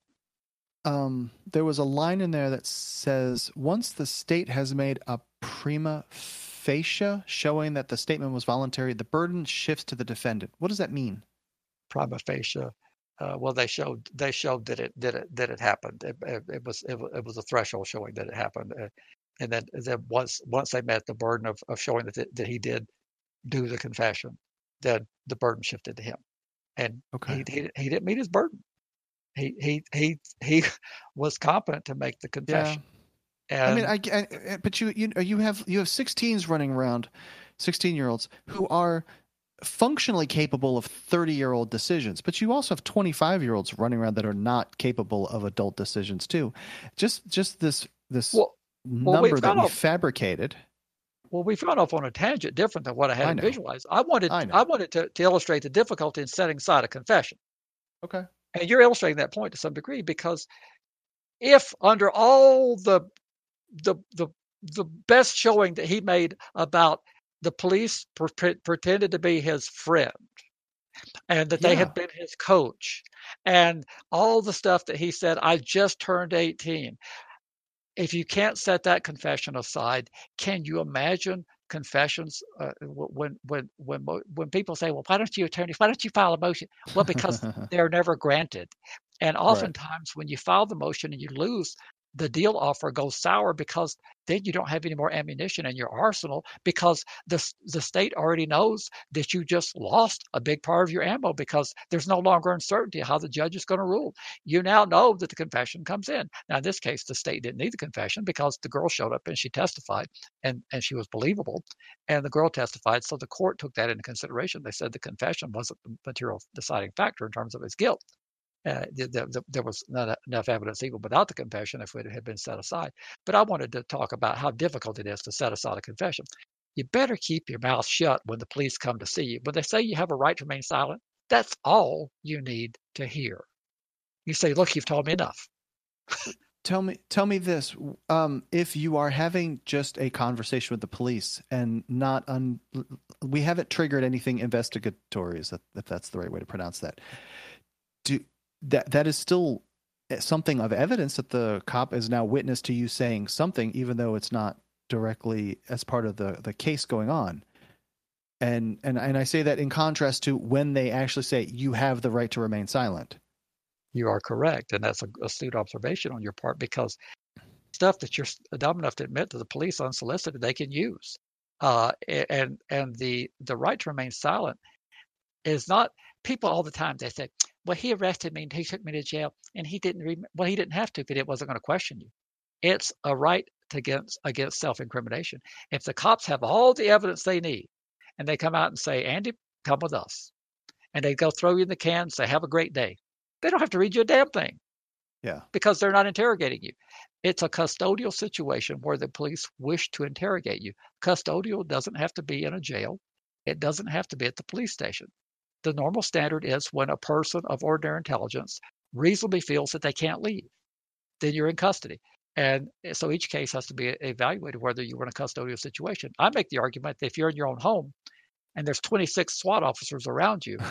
Um, there was a line in there that says, once the state has made a prima facie showing that the statement was voluntary, the burden shifts to the defendant. What does that mean? Prima facie. Uh, well, they showed they showed that it that it that it happened. It, it, it was it, wa- it was a threshold showing that it happened, uh, and then then once once they met the burden of, of showing that it, that he did do the confession, then the burden shifted to him, and Okay. he, he he didn't meet his burden. He he he he was competent to make the confession. And I mean, I, I- but you, you, you have, you have sixteens running around, sixteen year olds who are functionally capable of thirty year old decisions, but you also have twenty-five year olds running around that are not capable of adult decisions too. Just, just this, this well, well, we number that found we out- fabricated. Well, we found off on a tangent different than what I had I it know. visualized. I wanted I know. I wanted to, to illustrate the difficulty in setting aside a confession. Okay. And you're illustrating that point to some degree, because if under all the the the the best showing that he made about the police pre- pretended to be his friend, and that they Yeah. had been his coach, and all the stuff that he said, I just turned eighteen. If you can't set that confession aside, can you imagine confessions uh, when when when when people say, well, why don't you attorneys, why don't you file a motion? Well, because they're never granted. And oftentimes when you file the motion and you lose, the deal offer goes sour because then you don't have any more ammunition in your arsenal because the, the state already knows that you just lost a big part of your ammo because there's no longer uncertainty how the judge is going to rule. You now know that the confession comes in. Now, in this case, the state didn't need the confession because the girl showed up and she testified and, and she was believable. And the girl testified, so the court took that into consideration. They said the confession wasn't the material deciding factor in terms of his guilt. Uh, the, the, there was not enough evidence even without the confession if it had been set aside. But I wanted to talk about how difficult it is to set aside a confession. You better keep your mouth shut when the police come to see you. When they say you have a right to remain silent, that's all you need to hear. You say, look, you've told me enough. Tell me, tell me this. Um, if you are having just a conversation with the police and not un, we haven't triggered anything investigatory, if that's the right way to pronounce that. Do that that is still something of evidence that the cop is now witness to you saying something, even though it's not directly as part of the, the case going on. And, and, and I say that in contrast to when they actually say you have the right to remain silent. You are correct. And that's a astute observation on your part because stuff that you're dumb enough to admit to the police unsolicited, they can use. Uh, and, and the, the right to remain silent is not people all the time. They say, well, he arrested me and he took me to jail and he didn't, re- well, he didn't have to, but it wasn't going to question you. It's a right to against, against self-incrimination. If the cops have all the evidence they need and they come out and say, Andy, come with us. And they go throw you in the can and say, have a great day. They don't have to read you a damn thing. Yeah. Because they're not interrogating you. It's a custodial situation where the police wish to interrogate you. Custodial doesn't have to be in a jail. It doesn't have to be at the police station. The normal standard is when a person of ordinary intelligence reasonably feels that they can't leave, then you're in custody. And so each case has to be evaluated whether you were in a custodial situation. I make the argument that if you're in your own home and there's twenty-six SWAT officers around you,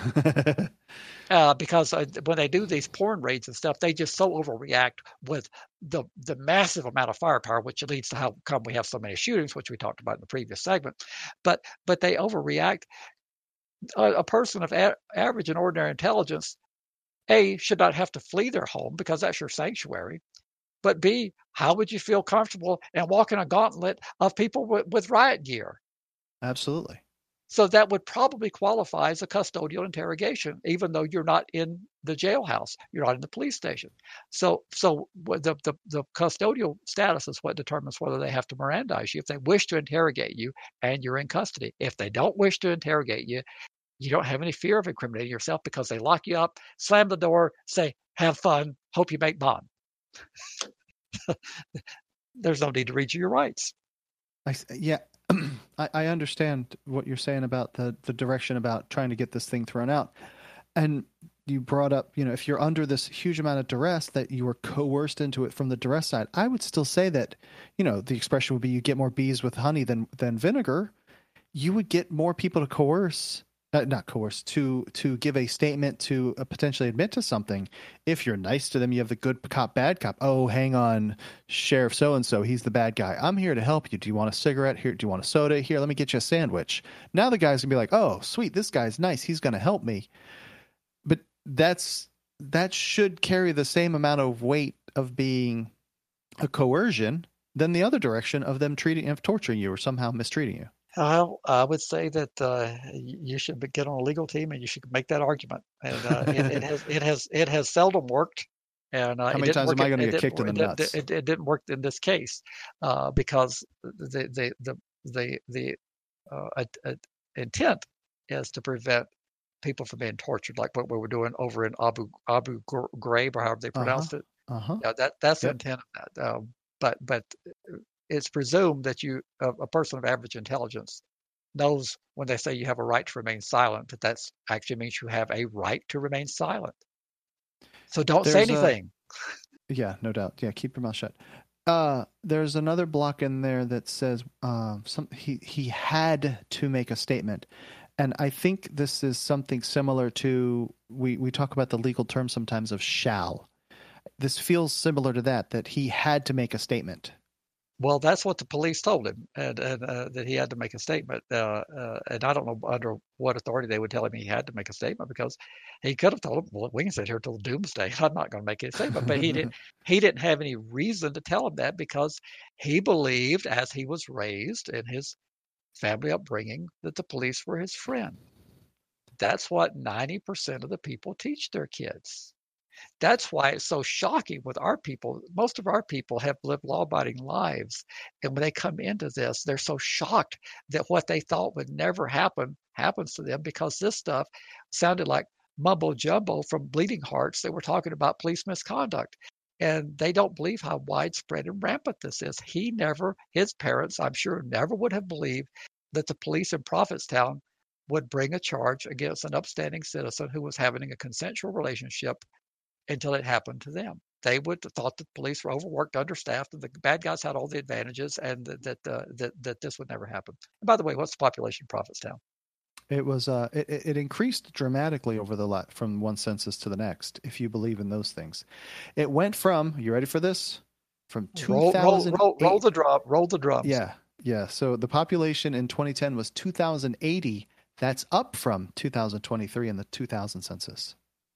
uh, because uh, when they do these porn raids and stuff, they just so overreact with the the massive amount of firepower, which leads to how come we have so many shootings, which we talked about in the previous segment. But but they overreact. A, a person of a, average and ordinary intelligence, A, should not have to flee their home because that's your sanctuary. But B, how would you feel comfortable in walking a gauntlet of people with, with riot gear? Absolutely. So that would probably qualify as a custodial interrogation, even though you're not in the jailhouse, you're not in the police station. So, so the, the the custodial status is what determines whether they have to Mirandize you. If they wish to interrogate you and you're in custody, if they don't wish to interrogate you, you don't have any fear of incriminating yourself because they lock you up, slam the door, say, "Have fun, hope you make bond." There's no need to read you your rights. I, yeah. I, I understand what you're saying about the, the direction about trying to get this thing thrown out. And you brought up, you know, if you're under this huge amount of duress that you were coerced into it from the duress side, I would still say that, you know, the expression would be you get more bees with honey than, than vinegar. You would get more people to coerce, uh, not coerce, to, to give a statement to uh, potentially admit to something. If you're nice to them, you have the good cop, bad cop. Oh, hang on, Sheriff so-and-so, he's the bad guy. I'm here to help you. Do you want a cigarette? Here, do you want a soda? Here, let me get you a sandwich. Now the guy's gonna be like, oh, sweet, this guy's nice. He's going to help me. But that's, that should carry the same amount of weight of being a coercion than the other direction of them treating, of torturing you or somehow mistreating you. Well, I would say that uh, you should get on a legal team and you should make that argument. And uh, it, it has it has it has seldom worked. And uh, how many times am I going to get kicked in the nuts? It, it, it didn't work in this case uh, because the the the the the uh, a, a intent is to prevent people from being tortured, like what we were doing over in Abu Abu Ghraib or however they pronounced uh-huh. it. Uh-huh. Yeah, that that's yep. the intent of that. Um, but but. It's presumed that you, a, a person of average intelligence, knows when they say you have a right to remain silent, that that's actually means you have a right to remain silent. So don't There's say anything. A, yeah, no doubt. Yeah, keep your mouth shut. Uh, there's another block in there that says uh, some he he had to make a statement, and I think this is something similar to we we talk about the legal term sometimes of shall. This feels similar to that. That he had to make a statement. Well, that's what the police told him, and, and uh, that he had to make a statement. Uh, uh, and I don't know under what authority they would tell him he had to make a statement, because he could have told him, "Well, we can sit here till doomsday. I'm not going to make a statement." But he didn't. He didn't have any reason to tell him that, because he believed, as he was raised in his family upbringing, that the police were his friend. That's what ninety percent of the people teach their kids. That's why it's so shocking with our people. Most of our people have lived law-abiding lives. And when they come into this, they're so shocked that what they thought would never happen happens to them, because this stuff sounded like mumbo jumbo from bleeding hearts that were talking about police misconduct. And they don't believe how widespread and rampant this is. He never, his parents, I'm sure, never would have believed that the police in Prophetstown would bring a charge against an upstanding citizen who was having a consensual relationship until it happened to them. They would have thought the police were overworked, understaffed, and the bad guys had all the advantages, and that that, uh, that that this would never happen. And by the way, what's the population of Prophetstown? It was uh, it, it increased dramatically over the lot from one census to the next, if you believe in those things. It went from, you ready for this? From roll, two thousand eight. Roll, roll, roll the drum. Roll the drums. Yeah, yeah. So the population in twenty ten was two thousand eighty. That's up from two thousand twenty-three in the two thousand census.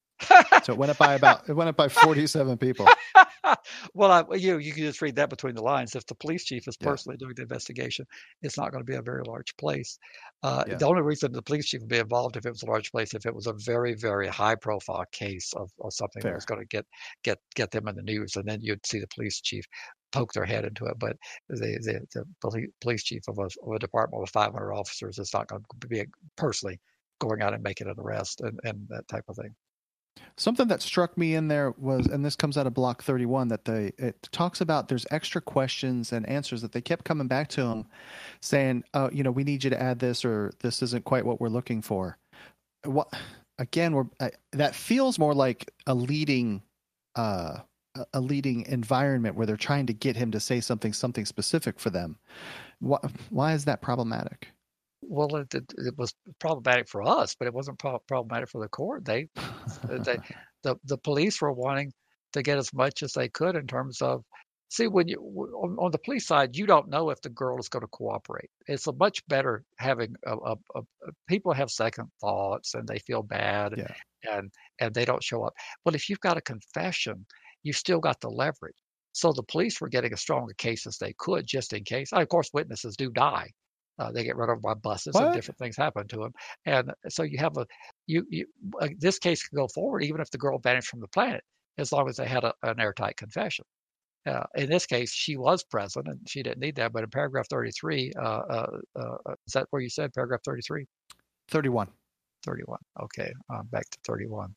So it went up by about it went up by forty-seven people. Well, I, you you can just read that between the lines. If the police chief is Yeah. personally doing the investigation, it's not going to be a very large place. Uh, Yeah. The only reason the police chief would be involved if it was a large place, if it was a very very high profile case of, of something Fair. that was going to get get get them in the news, and then you'd see the police chief poke their head into it. But the the, the poli- police chief of a, of a department with five hundred officers is not going to be personally going out and making an arrest and, and that type of thing. Something that struck me in there was, and this comes out of Block thirty-one, that they it talks about there's extra questions and answers that they kept coming back to him, saying, "Oh, you know, we need you to add this, or this isn't quite what we're looking for." What again? We're I, that feels more like a leading, uh, a- a leading environment where they're trying to get him to say something, something specific for them. Why, why is that problematic? Well, it, it, it was problematic for us, but it wasn't pro- problematic for the court. They, they, the the police were wanting to get as much as they could in terms of, see, when you on, on the police side, you don't know if the girl is going to cooperate. It's a much better having a, a, a, a- people have second thoughts and they feel bad, Yeah. and and they don't show up. Well, if you've got a confession, you still got the leverage. So the police were getting as strong a case as they could, just in case. Of course, witnesses do die. Uh, they get run over by buses and What? different things happen to them. And so you have a, you, you uh, this case can go forward even if the girl vanished from the planet, as long as they had a, an airtight confession. Uh, in this case, she was present and she didn't need that. But in paragraph thirty-three, uh, uh, uh, is that where you said paragraph thirty-three? thirty-one. thirty-one. Okay, uh, back to thirty-one.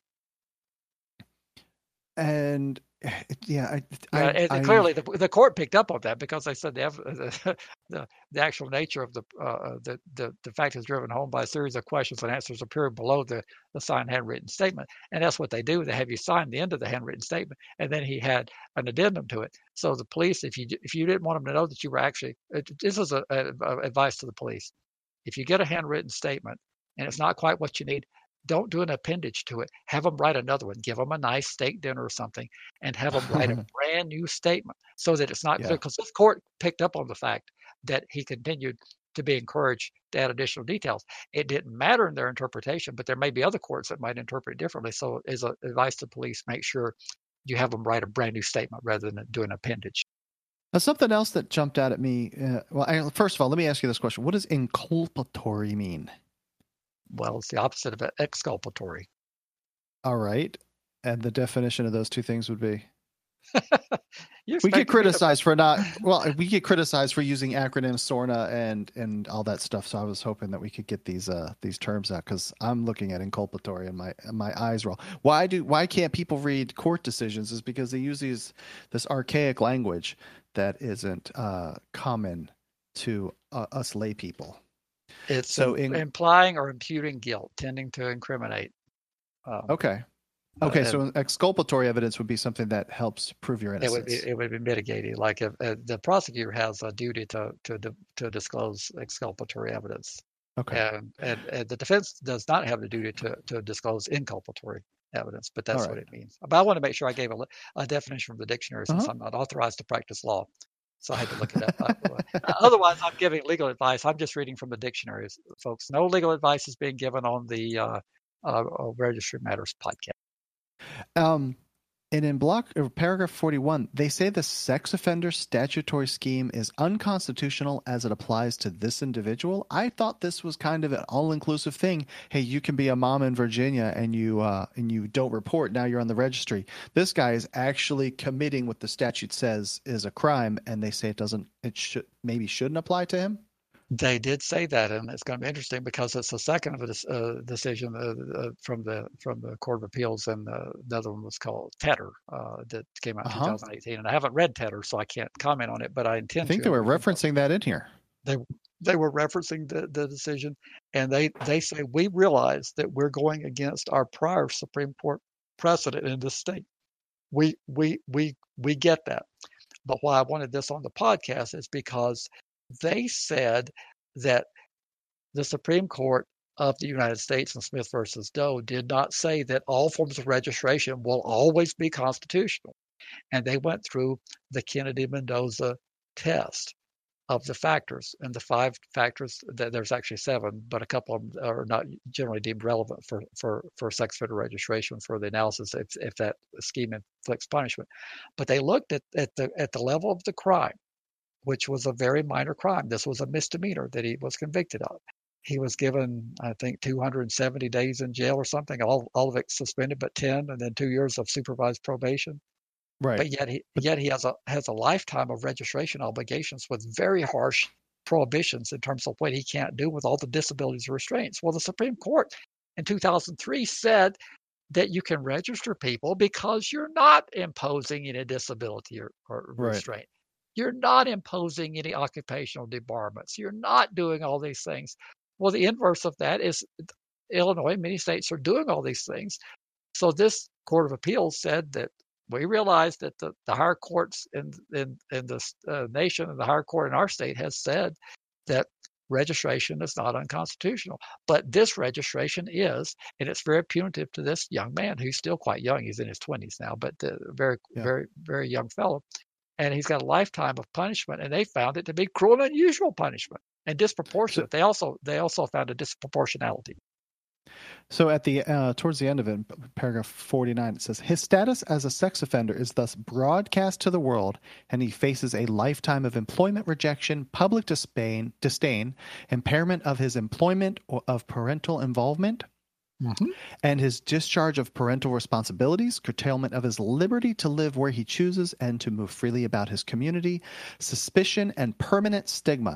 And yeah, I, Yeah, I, and I- clearly the, the court picked up on that, because they said the ev- the, the, the actual nature of the, uh, the the the fact is driven home by a series of questions and answers appearing below the, the signed handwritten statement. And that's what they do. They have you sign the end of the handwritten statement, and then he had an addendum to it. So the police, if you if you didn't want them to know that you were actually, it, this is a, a, a advice to the police. If you get a handwritten statement and it's not quite what you need, don't do an appendage to it. Have them write another one. Give them a nice steak dinner or something, and have them write a brand new statement, so that it's not Yeah. clear. Because this court picked up on the fact that he continued to be encouraged to add additional details. It didn't matter in their interpretation, but there may be other courts that might interpret it differently. So, as a advice to police, make sure you have them write a brand new statement rather than do an appendage. Now, something else that jumped out at me. Uh, well, I, first of all, let me ask you this question: what does inculpatory mean? Well, it's the opposite of exculpatory. All right, and the definition of those two things would be. You We expect get me to- criticized for not well. We get criticized for using acronyms, SORNA, and and all that stuff. So I was hoping that we could get these uh these terms out, because I'm looking at inculpatory and my and my eyes roll. Why do why can't people read court decisions? Is because they use these this archaic language that isn't uh common to uh, us lay people. It's So im- in- implying or imputing guilt, tending to incriminate. Um, Okay. Uh, Okay, and- so exculpatory evidence would be something that helps prove your It innocence. would be it would be mitigating. Like if uh, the prosecutor has a duty to to di- to disclose exculpatory evidence, Okay. and, and and the defense does not have the duty to to disclose inculpatory evidence. But that's All what right. it means. But I want to make sure I gave a, li- a definition from the dictionary, since Uh-huh. I'm not authorized to practice law. So I had to look it up. Otherwise, I'm giving legal advice. I'm just reading from the dictionaries, folks. No legal advice is being given on the uh, uh, Registry Matters podcast. Um, and in block or paragraph forty-one, they say the sex offender statutory scheme is unconstitutional as it applies to this individual. I thought this was kind of an all-inclusive thing. Hey, you can be a mom in Virginia and you uh, and you don't report. Now you're on the registry. This guy is actually committing what the statute says is a crime, and they say it doesn't. It should maybe shouldn't apply to him. They did say that, and it's going to be interesting because it's the second of a uh, decision uh, uh, from the from the Court of Appeals, and uh, the other one was called Tedder uh, that came out in uh-huh. twenty eighteen. And I haven't read Tedder, so I can't comment on it, but I intend. I think to. they were referencing that in here. They they were referencing the, the decision, and they they say we realize that we're going against our prior Supreme Court precedent in this state. We we we we get that, but why I wanted this on the podcast is because they said that the Supreme Court of the United States in Smith versus Doe did not say that all forms of registration will always be constitutional. And they went through the Kennedy-Mendoza test of the factors. And the five factors, there's actually seven, but a couple of them are not generally deemed relevant for, for, for sex offender registration for the analysis if, if that scheme inflicts punishment. But they looked at, at the at the level of the crime, which was a very minor crime. This was a misdemeanor that he was convicted of. He was given, I think, two hundred seventy days in jail or something, all, all of it suspended, but ten, and then two years of supervised probation. Right. But yet he yet he has a has a lifetime of registration obligations with very harsh prohibitions in terms of what he can't do with all the disabilities restraints. Well, the Supreme Court in two thousand three said that you can register people because you're not imposing any disability or, or right. restraint. You're not imposing any occupational debarments. You're not doing all these things. Well, the inverse of that is Illinois, many states are doing all these things. So this Court of Appeals said that we realize that the, the higher courts in, in, in this uh, nation and the higher court in our state has said that registration is not unconstitutional. But this registration is, and it's very punitive to this young man who's still quite young. He's in his twenties now, but a very, yeah. very, very young fellow. And he's got a lifetime of punishment, and they found it to be cruel and unusual punishment and disproportionate. So, they also they also found a disproportionality. So at the uh, towards the end of it, paragraph forty-nine, it says his status as a sex offender is thus broadcast to the world, and he faces a lifetime of employment rejection, public disdain, disdain, impairment of his employment or of parental involvement. Mm-hmm. And his discharge of parental responsibilities, curtailment of his liberty to live where he chooses and to move freely about his community, suspicion, and permanent stigma.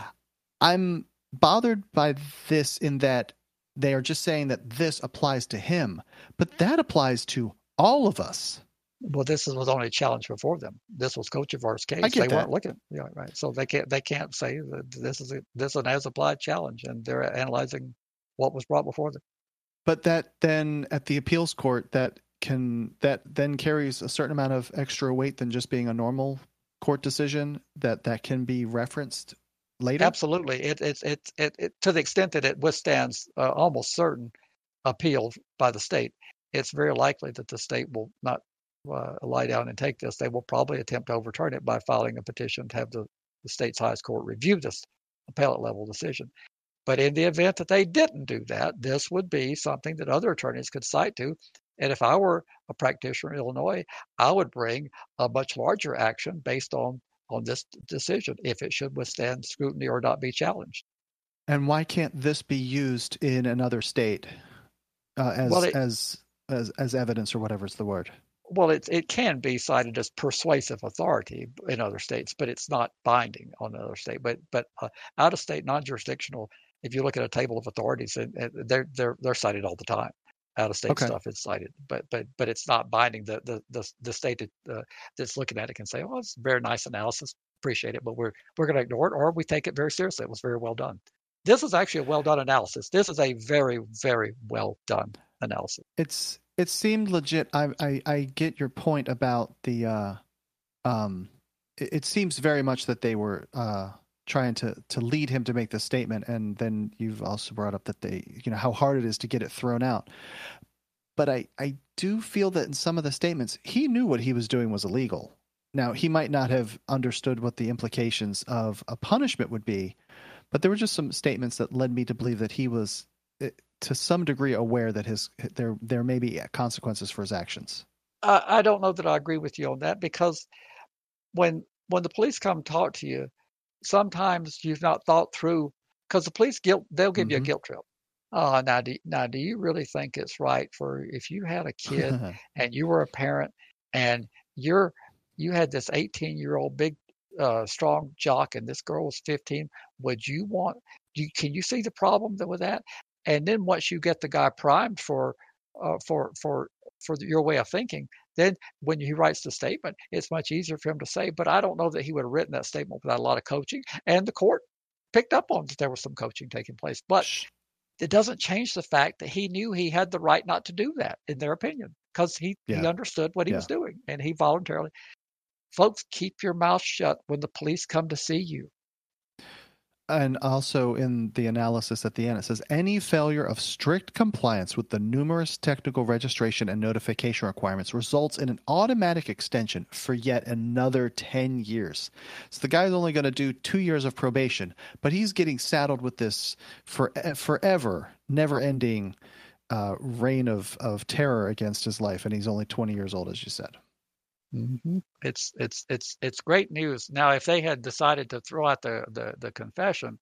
I'm bothered by this in that they are just saying that this applies to him, but that applies to all of us. Well, this was only a challenge before them. This was Kochevar's case. I get they that. weren't looking, yeah, right. So they can't they can't say that this is a, this is an as applied challenge, and they're analyzing what was brought before them. But that then at the appeals court, that can that then carries a certain amount of extra weight than just being a normal court decision. That that can be referenced later. Absolutely, it it it, it, it to the extent that it withstands uh, almost certain appeal by the state. It's very likely that the state will not uh, lie down and take this. They will probably attempt to overturn it by filing a petition to have the, the state's highest court review this appellate level decision. But in the event that they didn't do that, this would be something that other attorneys could cite to. And if I were a practitioner in Illinois, I would bring a much larger action based on, on this decision if it should withstand scrutiny or not be challenged. And why can't this be used in another state uh, as, well, it, as as as evidence or whatever's the word? Well, it it can be cited as persuasive authority in other states, but it's not binding on another state. But but uh, out of state, non-jurisdictional. If you look at a table of authorities, and they're they're they're cited all the time. Out of state okay. stuff is cited, but but but it's not binding. The the the, the state that, uh, that's looking at it can say, "Oh, it's very nice analysis, appreciate it," but we're we're going to ignore it, or we take it very seriously. It was very well done. This is actually a well done analysis. This is a very very well done analysis. It's it seemed legit. I I, I get your point about the. Uh, um, it, it seems very much that they were. Uh, trying to, to lead him to make the statement. And then you've also brought up that they, you know, how hard it is to get it thrown out. But I, I do feel that in some of the statements, he knew what he was doing was illegal. Now, he might not have understood what the implications of a punishment would be, but there were just some statements that led me to believe that he was, to some degree, aware that his there there may be consequences for his actions. I, I don't know that I agree with you on that, because when when the police come talk to you, sometimes you've not thought through, because the police guilt they'll give mm-hmm. you a guilt trip. Oh, now do, now do you really think it's right for if you had a kid and you were a parent and you're you had this eighteen year old big uh, strong jock and this girl was fifteen, would you want do you, can you see the problem with that? And then once you get the guy primed for uh, for for for your way of thinking, then when he writes the statement, it's much easier for him to say, but I don't know that he would have written that statement without a lot of coaching, and the court picked up on that there was some coaching taking place. But it doesn't change the fact that he knew he had the right not to do that, in their opinion, because he, yeah. he understood what he yeah. was doing, and he voluntarily. Folks, keep your mouth shut when the police come to see you. And also in the analysis at the end, it says any failure of strict compliance with the numerous technical registration and notification requirements results in an automatic extension for yet another ten years. So the guy's only going to do two years of probation, but he's getting saddled with this for forever, never-ending uh, reign of, of terror against his life, and he's only twenty years old, as you said. Mm-hmm. It's it's it's it's great news. Now, if they had decided to throw out the, the, the confession,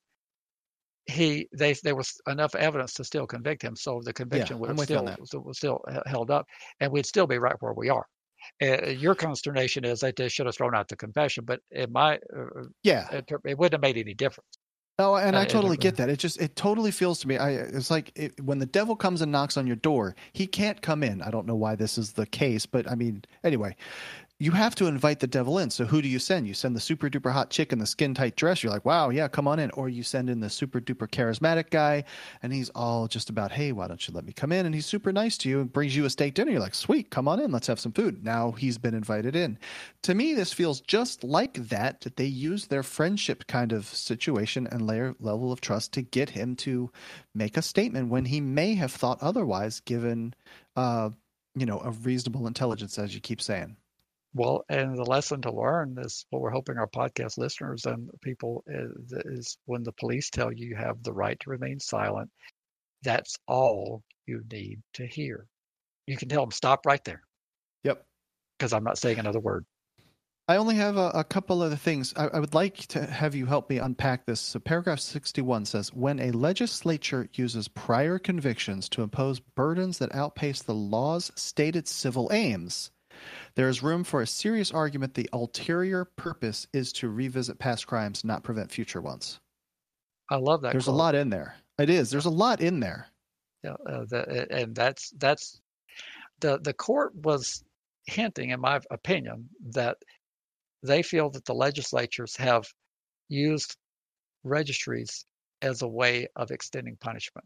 he they there was enough evidence to still convict him, so the conviction yeah, would have still was still held up, and we'd still be right where we are. Uh, your consternation is that they should have thrown out the confession, but in my uh, yeah, it, it wouldn't have made any difference. Oh, and I totally get that. It just, it totally feels to me, I, it's like it, when the devil comes and knocks on your door, he can't come in. I don't know why this is the case, but I mean, anyway, you have to invite the devil in. So who do you send? You send the super duper hot chick in the skin tight dress. You're like, wow, yeah, come on in. Or you send in the super duper charismatic guy and he's all just about, hey, why don't you let me come in? And he's super nice to you and brings you a steak dinner. You're like, sweet, come on in. Let's have some food. Now he's been invited in. To me, this feels just like that, that they use their friendship kind of situation and layer level of trust to get him to make a statement when he may have thought otherwise, given, uh, you know, a reasonable intelligence, as you keep saying. Well, and the lesson to learn is what we're hoping our podcast listeners and people is, is when the police tell you you have the right to remain silent, that's all you need to hear. You can tell them, stop right there. Yep. Because I'm not saying another word. I only have a, a couple other things. I, I would like to have you help me unpack this. So paragraph sixty-one says, when a legislature uses prior convictions to impose burdens that outpace the law's stated civil aims, there is room for a serious argument the ulterior purpose is to revisit past crimes, not prevent future ones. I love that. There's quote. a lot in there. It is. There's a lot in there. Yeah, uh, the, and that's that's the the court was hinting, in my opinion, that they feel that the legislatures have used registries as a way of extending punishment,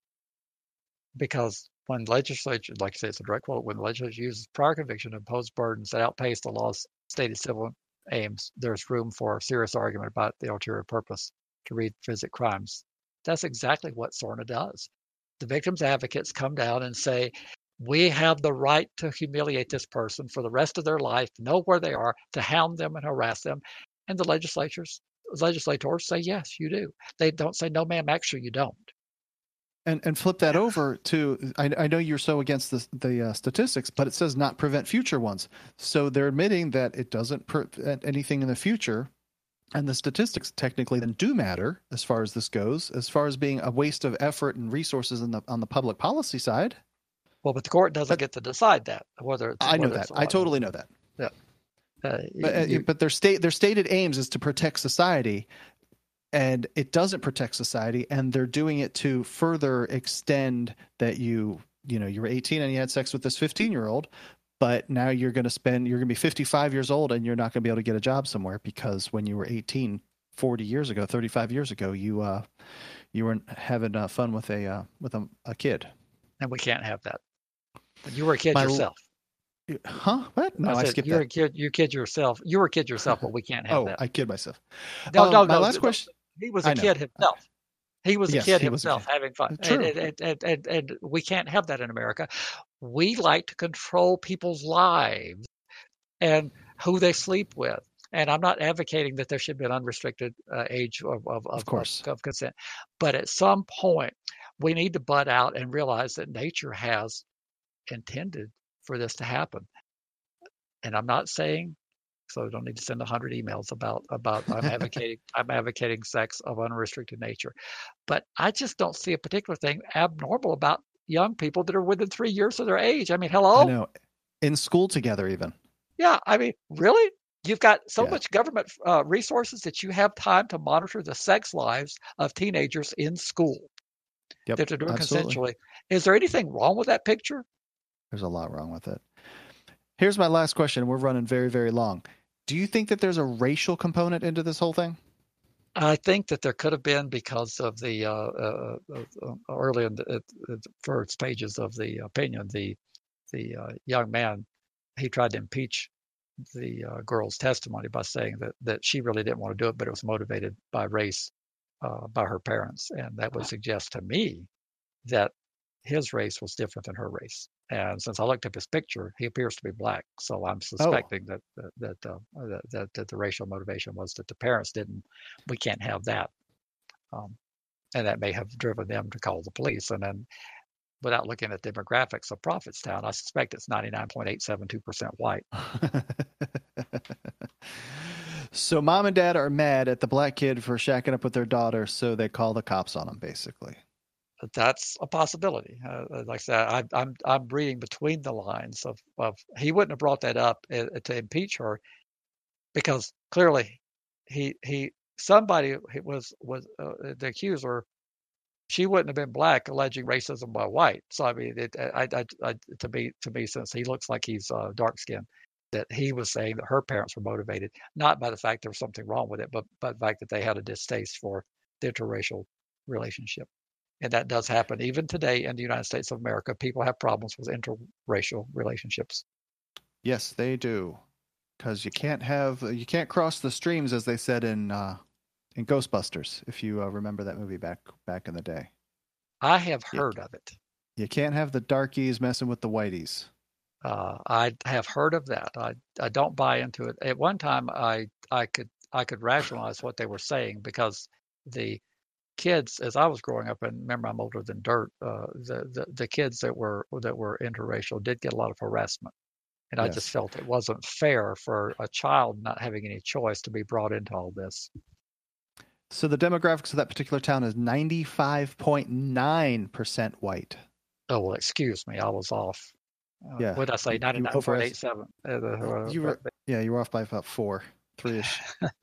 because when legislature, like I say, it's a direct quote, when the legislature uses prior conviction to impose burdens that outpace the law's stated civil aims, there's room for a serious argument about the ulterior purpose to revisit crimes. That's exactly what SORNA does. The victims' advocates come down and say, we have the right to humiliate this person for the rest of their life, know where they are, to hound them and harass them. And the legislatures, legislators say, yes, you do. They don't say, no, ma'am, actually, you don't. And and flip that over to, I, I know you're so against the, the uh, statistics, but it says not prevent future ones. So they're admitting that it doesn't prevent anything in the future. And the statistics technically then do matter as far as this goes, as far as being a waste of effort and resources in the, on the public policy side. Well, but the court doesn't but, get to decide that. Whether it's, I know whether that. I totally know that. Yeah. Uh, but, you, but their state their stated aims is to protect society. And it doesn't protect society, and they're doing it to further extend that you, you know, you were eighteen and you had sex with this fifteen-year-old, but now you're going to spend, you're going to be fifty-five years old and you're not going to be able to get a job somewhere because when you were eighteen, forty years ago, thirty-five years ago, you uh, you weren't having uh, fun with a uh, with a, a kid. And we can't have that. You were a kid My, yourself. Huh? What? No, I, I skipped you're that. A kid, you kid yourself. You were a kid yourself, but we can't have oh, that. I kid myself. No, um, no, my no. last no, question. He was a kid himself. He was a yes, kid he was a himself kid. having fun. True. And, and, and, and, and we can't have that in America. We like to control people's lives and who they sleep with. And I'm not advocating that there should be an unrestricted uh, age of of, of, Of course. of of consent, but at some point we need to butt out and realize that nature has intended for this to happen. And I'm not saying, so I don't need to send a hundred emails about about I'm advocating I'm advocating sex of unrestricted nature, but I just don't see a particular thing abnormal about young people that are within three years of their age. I mean, hello. I know. In school together, even. Yeah, I mean, really? You've got so Yeah. much government uh, resources that you have time to monitor the sex lives of teenagers in school Yep. that they're doing Absolutely. consensually. Is there anything wrong with that picture? There's a lot wrong with it. Here's my last question. We're running very, very long. Do you think that there's a racial component into this whole thing? I think that there could have been because of the uh, uh, uh, early in the, uh, the first pages of the opinion, the the uh, young man, he tried to impeach the uh, girl's testimony by saying that that she really didn't want to do it, but it was motivated by race, uh, by her parents, and that would suggest to me that his race was different than her race. And since I looked up his picture, he appears to be black. So I'm suspecting that that that, uh, that that that the racial motivation was that the parents didn't. We can't have that, um, and that may have driven them to call the police. And then, without looking at demographics of Prophetstown, I suspect it's ninety-nine point eight seven two percent white. So mom and dad are mad at the black kid for shacking up with their daughter, so they call the cops on him, basically. That's a possibility. Uh, like I said, I, I'm I'm reading between the lines of, of he wouldn't have brought that up uh, to impeach her because clearly he he somebody was was uh, the accuser. She wouldn't have been black alleging racism by white. So I mean, it, I, I, I, to me to me since he looks like he's uh, dark skinned, that he was saying that her parents were motivated not by the fact there was something wrong with it, but by the fact that they had a distaste for the interracial relationship. And that does happen even today in the United States of America. People have problems with interracial relationships. Yes, they do, because you can't have you can't cross the streams, as they said in uh, in Ghostbusters. If you uh, remember that movie back back in the day, I have heard of it. You can't have the darkies messing with the whiteys. Uh, I have heard of that. I I don't buy into it. At one time, I I could I could rationalize what they were saying because the kids, as I was growing up, and remember I'm older than dirt, uh, the, the the kids that were that were interracial did get a lot of harassment, and I Yes. just felt it wasn't fair for a child not having any choice to be brought into all this. So the demographics of that particular town is ninety-five point nine percent white. Oh well, excuse me, I was off. Uh, Yeah. What did I say? You- you ninety-nine point eight seven. Uh, the- You were, yeah, you were off by about four, three-ish.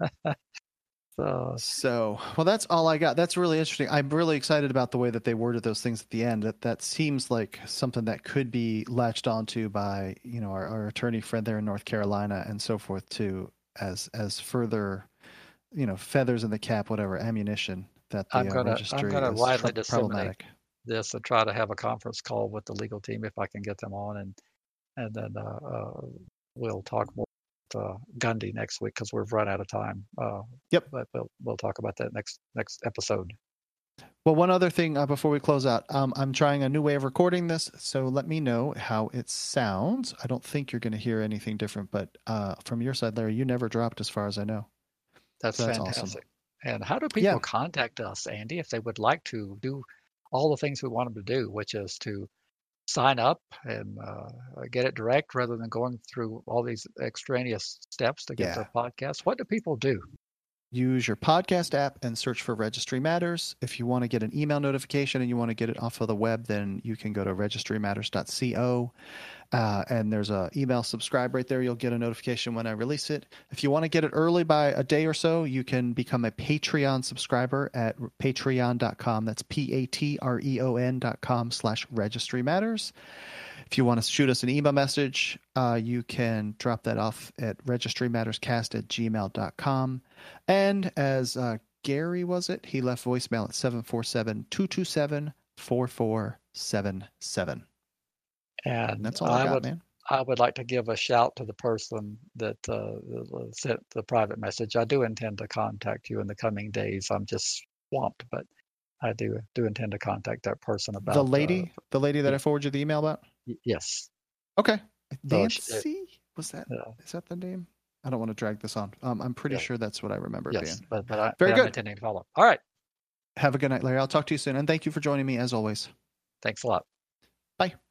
uh, So, well, that's all I got. That's really interesting. I'm really excited about the way that they worded those things at the end. That that seems like something that could be latched onto by, you know, our, our attorney friend there in North Carolina and so forth too, as as further, you know, feathers in the cap, whatever ammunition that the I'm uh, gonna- I'm registry gonna is widely tr- disseminate problematic. this and try to have a conference call with the legal team if I can get them on, and and then uh, uh, we'll talk more about uh, Gundy next week because we've run out of time. Uh, Yep. But we'll we'll talk about that next next episode. Well, one other thing uh, before we close out, um, I'm trying a new way of recording this, so let me know how it sounds. I don't think you're going to hear anything different, but uh, from your side, Larry, you never dropped as far as I know. That's, So that's fantastic. awesome. And how do people Yeah. contact us, Andy, if they would like to do all the things we want them to do, which is to sign up and uh, get it direct rather than going through all these extraneous steps to get Yeah. their podcast? What do people do? Use your podcast app and search for Registry Matters. If you want to get an email notification and you want to get it off of the web, then you can go to registry matters dot co. Uh, and there's a email subscribe right there. You'll get a notification when I release it. If you want to get it early by a day or so, you can become a Patreon subscriber at patreon dot com. That's P A T R E O N dot com slash Registry Matters. If you want to shoot us an email message, uh, you can drop that off at registry matters cast at gmail dot com. And as uh, Gary was it, he left voicemail at seven four seven, two two seven, four four seven seven. And, And that's all I, got, would man. I would like to give a shout to the person that uh, sent the private message. I do intend to contact you in the coming days. I'm just swamped, but I do do intend to contact that person about The lady, Uh, the lady that I forwarded you the email about? y- yes. Okay. So she- Nancy? Was that, Yeah. is that the name? I don't want to drag this on. Um, I'm pretty Yeah. sure that's what I remember it Yes, being. but, but, I, Very but good. I'm intending to follow. All right. Have a good night, Larry. I'll talk to you soon. And thank you for joining me as always. Thanks a lot. Bye.